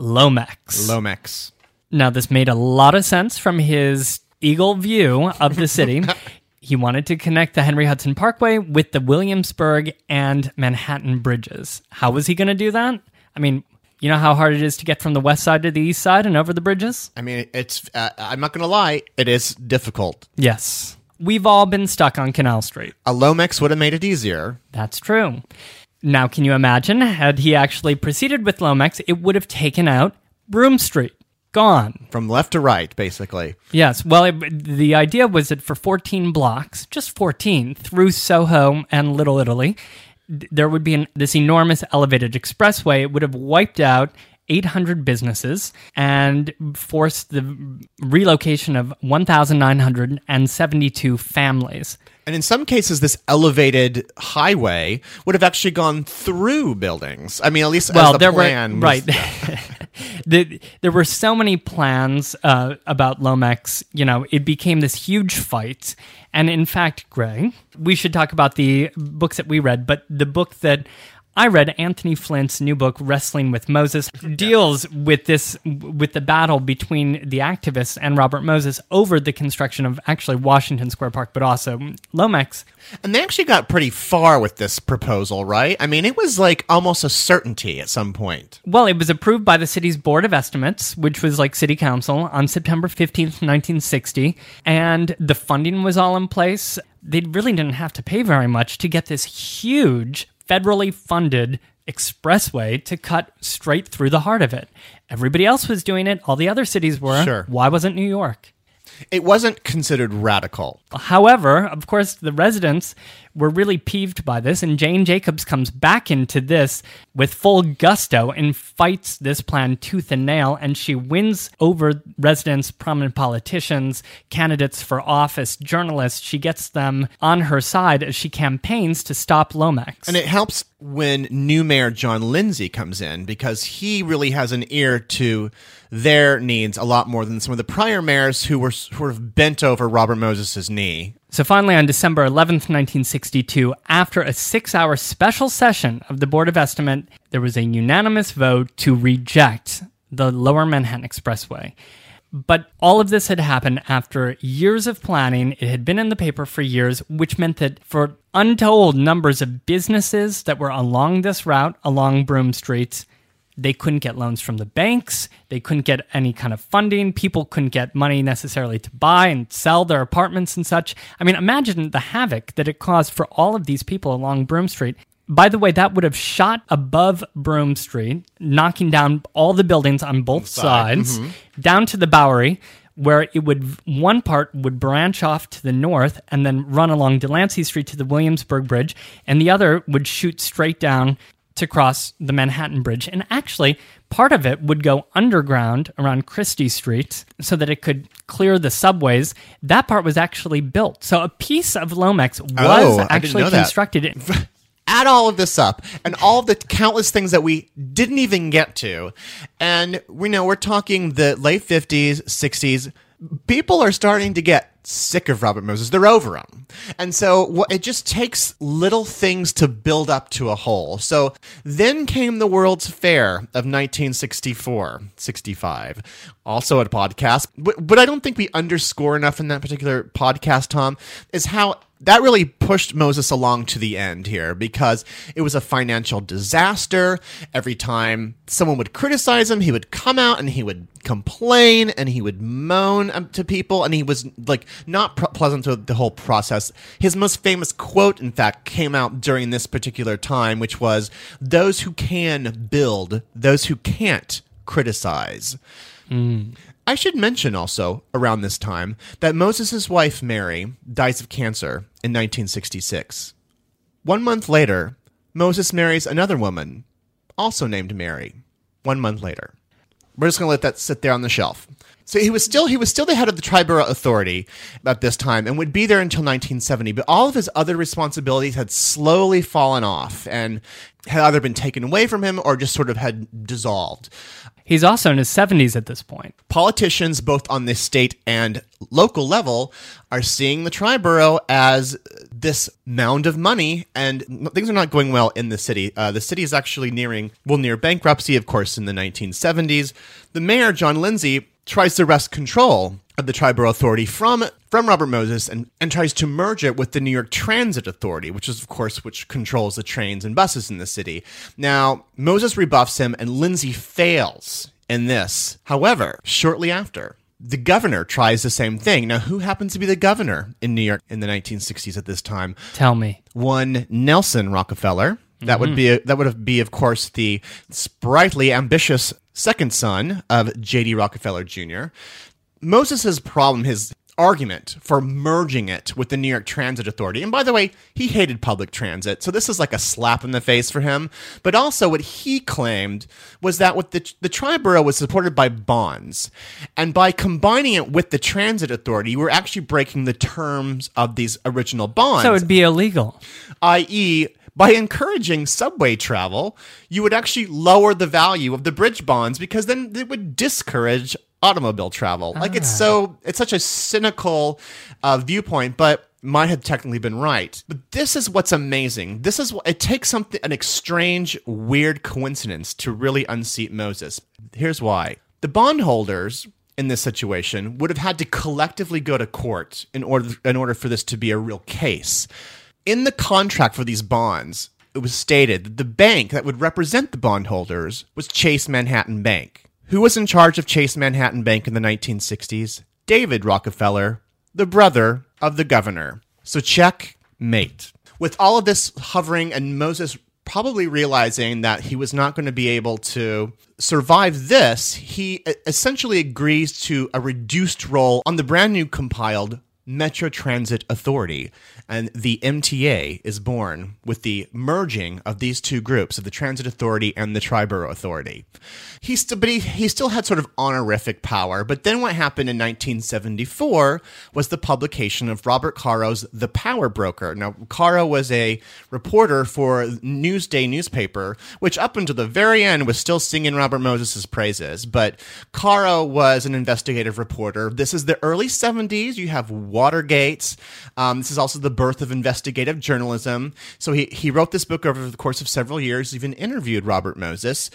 Lomex. Lomex. Now, this made a lot of sense from his eagle view of the city. He wanted to connect the Henry Hudson Parkway with the Williamsburg and Manhattan bridges. How was he going to do that? I mean, you know how hard it is to get from the west side to the east side and over the bridges? I mean, it's, uh, I'm not going to lie, it is difficult. Yes. We've all been stuck on Canal Street. A Lomex would have made it easier. That's true. Now, can you imagine, had he actually proceeded with Lomex, it would have taken out Broome Street. Gone. From left to right, basically. Yes. Well, it, the idea was that for fourteen blocks, just fourteen, through Soho and Little Italy, there would be an, this enormous elevated expressway. It would have wiped out eight hundred businesses and forced the relocation of one thousand nine hundred seventy-two families. And in some cases, this elevated highway would have actually gone through buildings. I mean, at least well, as the there plan were, was, right. the, there were so many plans uh, about Lomex, you know, it became this huge fight. And in fact, Greg, we should talk about the books that we read, but the book that I read, Anthony Flint's new book, Wrestling with Moses, deals with this, with the battle between the activists and Robert Moses over the construction of actually Washington Square Park, but also Lomex. And they actually got pretty far with this proposal, right? I mean, it was like almost a certainty at some point. Well, it was approved by the city's Board of Estimates, which was like city council, on September fifteenth, nineteen sixty, and the funding was all in place. They really didn't have to pay very much to get this huge federally funded expressway to cut straight through the heart of it. Everybody else was doing it. All the other cities were. Sure. Why wasn't New York? It wasn't considered radical. However, of course, the residents were really peeved by this, and Jane Jacobs comes back into this with full gusto and fights this plan tooth and nail, and she wins over residents, prominent politicians, candidates for office, journalists. She gets them on her side as she campaigns to stop Lomex. And it helps when new mayor John Lindsay comes in, because he really has an ear to their needs a lot more than some of the prior mayors who were sort of bent over Robert Moses' knee. So finally, on December eleventh, nineteen sixty-two, after a six-hour special session of the Board of Estimate, there was a unanimous vote to reject the Lower Manhattan Expressway. But all of this had happened after years of planning. It had been in the paper for years, which meant that for untold numbers of businesses that were along this route, along Broome Street, They couldn't get loans from the banks. They couldn't get any kind of funding. People couldn't get money necessarily to buy and sell their apartments and such. I mean, imagine the havoc that it caused for all of these people along Broome Street. By the way, that would have shot above Broome Street, knocking down all the buildings on both Side. sides, Mm-hmm. down to the Bowery, where it would one part would branch off to the north and then run along Delancey Street to the Williamsburg Bridge, and the other would shoot straight down to cross the Manhattan Bridge. And actually, part of it would go underground around Christie Street so that it could clear the subways. That part was actually built. So a piece of Lomex was Oh, I didn't actually know that. constructed. Add all of this up and all of the countless things that we didn't even get to. And we know we're talking the late fifties, sixties. People are starting to get sick of Robert Moses. They're over him. And so what, it just takes little things to build up to a whole. So then came the World's Fair of nineteen sixty-four, sixty-five. Also a podcast. But, but I don't think we underscore enough in that particular podcast, Tom, is how that really pushed Moses along to the end here, because it was a financial disaster. Every time someone would criticize him, he would come out and he would complain and he would moan um, to people, and he was like not pr- pleasant to the whole process. His most famous quote, in fact, came out during this particular time, which was, "Those who can build, those who can't criticize." Mm. I should mention also, around this time, that Moses' wife, Mary, dies of cancer in nineteen sixty-six. One month later, Moses marries another woman, also named Mary, one month later. We're just going to let that sit there on the shelf. So he was still he was still the head of the Triborough Authority at this time and would be there until nineteen seventy, but all of his other responsibilities had slowly fallen off and had either been taken away from him or just sort of had dissolved. He's also in his seventies at this point. Politicians, both on the state and local level, are seeing the Triborough as this mound of money, and things are not going well in the city. Uh, the city is actually nearing, well, near bankruptcy, of course, in the nineteen seventies. The mayor, John Lindsay, tries to wrest control of the Triborough Authority from from Robert Moses and, and tries to merge it with the New York Transit Authority, which is, of course, which controls the trains and buses in the city. Now, Moses rebuffs him, and Lindsay fails in this. However, shortly after, the governor tries the same thing. Now, who happens to be the governor in New York in the nineteen sixties at this time? Tell me. One Nelson Rockefeller. That Mm-hmm. would be, a, that would be, of course, the sprightly, ambitious second son of J D Rockefeller Junior Moses's problem, his argument for merging it with the New York Transit Authority, and by the way, he hated public transit, so this is like a slap in the face for him, but also what he claimed was that with the, the Triborough was supported by bonds, and by combining it with the Transit Authority, you were actually breaking the terms of these original bonds. So it'd be illegal. that is, by encouraging subway travel, you would actually lower the value of the bridge bonds, because then it would discourage automobile travel. Like, it's so, it's such a cynical uh, viewpoint, but might have technically been right. But this is what's amazing. This is what, it takes something, an strange, weird coincidence to really unseat Moses. Here's why. The bondholders in this situation would have had to collectively go to court in order, in order for this to be a real case. In the contract for these bonds, it was stated that the bank that would represent the bondholders was Chase Manhattan Bank. Who was in charge of Chase Manhattan Bank in the nineteen sixties? David Rockefeller, the brother of the governor. So checkmate. With all of this hovering and Moses probably realizing that he was not going to be able to survive this, he essentially agrees to a reduced role on the brand new compiled Metro Transit Authority, and the M T A is born with the merging of these two groups, of the Transit Authority and the Triborough Authority. He st- but he, he still had sort of honorific power, but then what happened in nineteen seventy-four was the publication of Robert Caro's The Power Broker. Now, Caro was a reporter for Newsday newspaper, which up until the very end was still singing Robert Moses' praises, but Caro was an investigative reporter. This is the early seventies. You have Watergate. Um, this is also the birth of investigative journalism. So he, he wrote this book over the course of several years, even interviewed Robert Moses.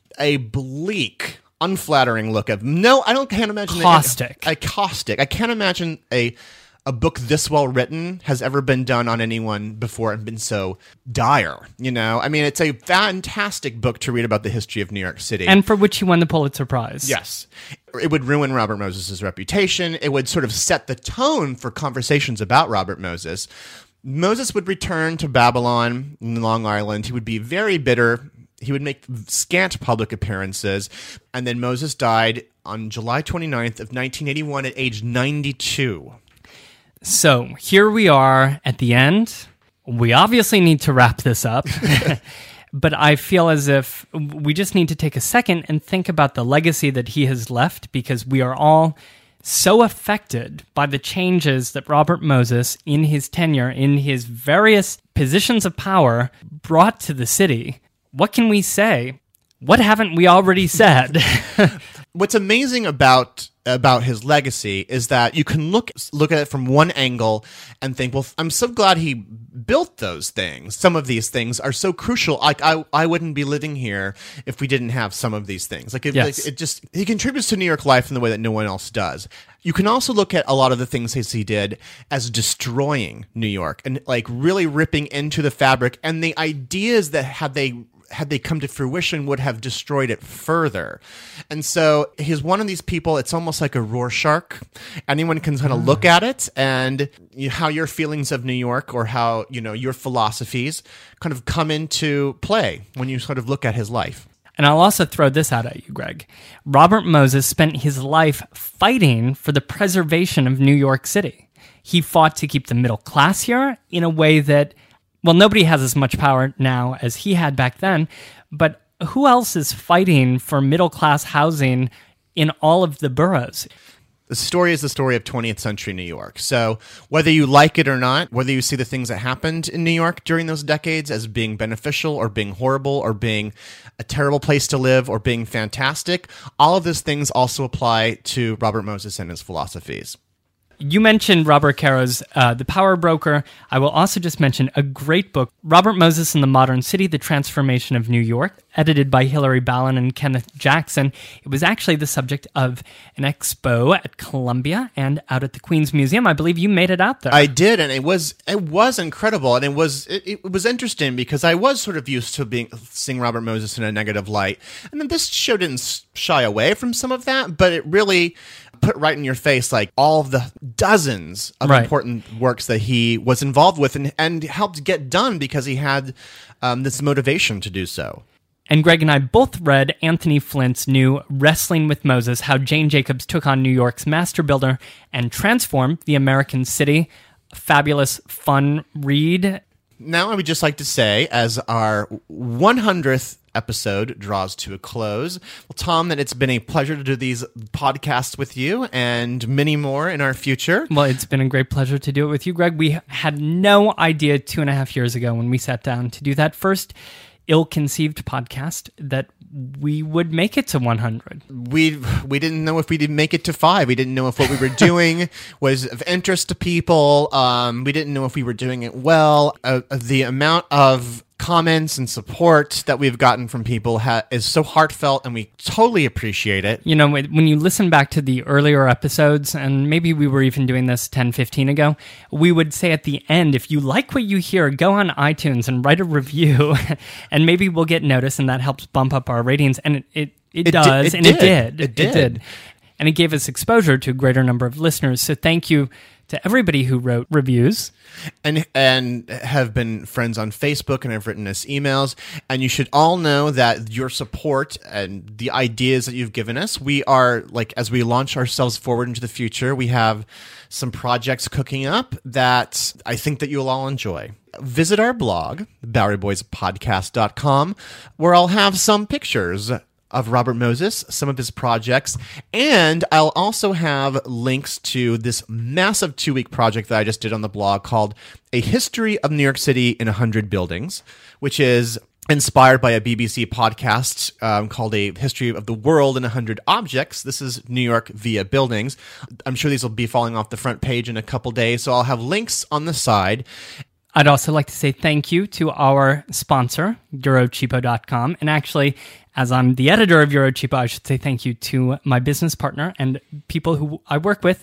A bleak, unflattering look of, no, I don't can't imagine Caustic. A, a caustic. I can't imagine a a book this well written has ever been done on anyone before and been so dire. You know, I mean, it's a fantastic book to read about the history of New York City. And for which he won the Pulitzer Prize. Yes. It would ruin Robert Moses' reputation. It would sort of set the tone for conversations about Robert Moses. Moses would return to Babylon in Long Island. He would be very bitter. He would make scant public appearances. And then Moses died on July twenty-ninth of nineteen eighty-one at age ninety-two. So here we are at the end. We obviously need to wrap this up. But I feel as if we just need to take a second and think about the legacy that he has left, because we are all so affected by the changes that Robert Moses, in his tenure, in his various positions of power, brought to the city. What can we say? What haven't we already said? What's amazing about about his legacy is that you can look look at it from one angle and think, well, I'm so glad he built those things. Some of these things are so crucial. Like I, I wouldn't be living here if we didn't have some of these things. Like it, yes. like it just he contributes to New York life in the way that no one else does. You can also look at a lot of the things he did as destroying New York and like really ripping into the fabric, and the ideas that had they had they come to fruition would have destroyed it further. And so he's one of these people, it's almost like a Rorschach. Anyone can kind of look at it and you, how your feelings of New York or how, you know, your philosophies kind of come into play when you sort of look at his life. And I'll also throw this out at you, Greg. Robert Moses spent his life fighting for the preservation of New York City. He fought to keep the middle class here in a way that, well, nobody has as much power now as he had back then, but who else is fighting for middle-class housing in all of the boroughs? The story is the story of twentieth century New York. So whether you like it or not, whether you see the things that happened in New York during those decades as being beneficial or being horrible or being a terrible place to live or being fantastic, all of these things also apply to Robert Moses and his philosophies. You mentioned Robert Caro's uh, The Power Broker. I will also just mention a great book, Robert Moses and the Modern City, The Transformation of New York, edited by Hilary Ballin and Kenneth Jackson. It was actually the subject of an expo at Columbia and out at the Queen's Museum. I believe you made it out there. I did, and it was it was incredible, and it was it, it was interesting because I was sort of used to being seeing Robert Moses in a negative light, and then this show didn't shy away from some of that, but it really put right in your face like all of the dozens of right. important works that he was involved with and, and helped get done because he had um, this motivation to do so. And Greg and I both read Anthony Flint's new Wrestling with Moses, How Jane Jacobs Took on New York's Master Builder and Transformed the American City. A fabulous, fun read. Now I would just like to say, as our one hundredth episode draws to a close, well, Tom, that it's been a pleasure to do these podcasts with you and many more in our future. Well, it's been a great pleasure to do it with you, Greg. We had no idea two and a half years ago when we sat down to do that first ill-conceived podcast that we would make it to one hundred. We we didn't know if we did make it to five. We didn't know if what we were doing was of interest to people. Um, we didn't know if we were doing it well. Uh, the amount of comments and support that we've gotten from people ha- is so heartfelt, and we totally appreciate it. You know, when you listen back to the earlier episodes, and maybe we were even doing this ten, fifteen ago, we would say at the end, if you like what you hear, go on iTunes and write a review, and maybe we'll get noticed, and that helps bump up our ratings. And it, it, it, It does, di- it and did. it did. It did. It did. And it gave us exposure to a greater number of listeners. So thank you to everybody who wrote reviews. And and have been friends on Facebook and have written us emails. And you should all know that your support and the ideas that you've given us, we are, like, as we launch ourselves forward into the future, we have some projects cooking up that I think that you'll all enjoy. Visit our blog, bowery boys podcast dot com, where I'll have some pictures of Robert Moses, some of his projects, and I'll also have links to this massive two-week project that I just did on the blog called A History of New York City in one hundred Buildings, which is inspired by a B B C podcast um, called A History of the World in one hundred Objects. This is New York via buildings. I'm sure these will be falling off the front page in a couple days, so I'll have links on the side. I'd also like to say thank you to our sponsor, Euro Cheapo dot com. And actually, as I'm the editor of Euro Cheapo, I should say thank you to my business partner and people who I work with.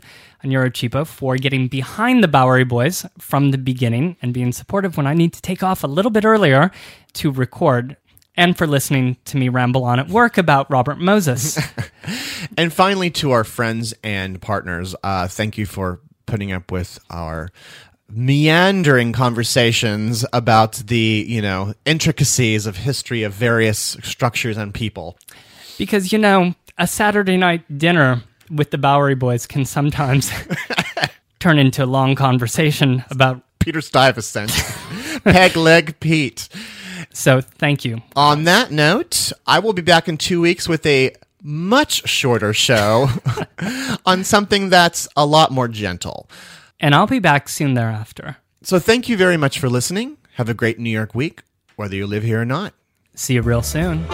on Eurocheapo for getting behind the Bowery Boys from the beginning and being supportive when I need to take off a little bit earlier to record, and for listening to me ramble on at work about Robert Moses. And finally, to our friends and partners, uh, thank you for putting up with our meandering conversations about the, you know, intricacies of history of various structures and people. Because, you know, a Saturday night dinner with the Bowery Boys can sometimes turn into a long conversation about Peter Stuyvesant. Peg Leg Pete. So thank you. On that note, I will be back in two weeks with a much shorter show on something that's a lot more gentle. And I'll be back soon thereafter. So thank you very much for listening. Have a great New York week, whether you live here or not. See you real soon.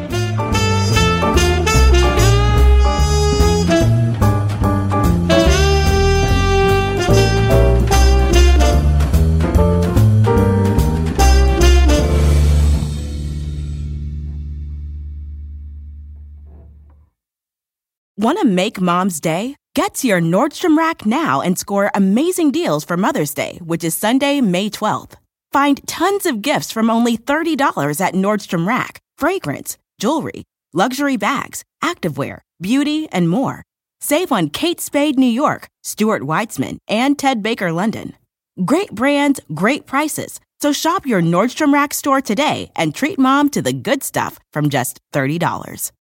Want to make Mom's day? Get to your Nordstrom Rack now and score amazing deals for Mother's Day, which is Sunday, May twelfth. Find tons of gifts from only thirty dollars at Nordstrom Rack. Fragrance, jewelry, luxury bags, activewear, beauty, and more. Save on Kate Spade New York, Stuart Weitzman, and Ted Baker London. Great brands, great prices. So shop your Nordstrom Rack store today and treat Mom to the good stuff from just thirty dollars.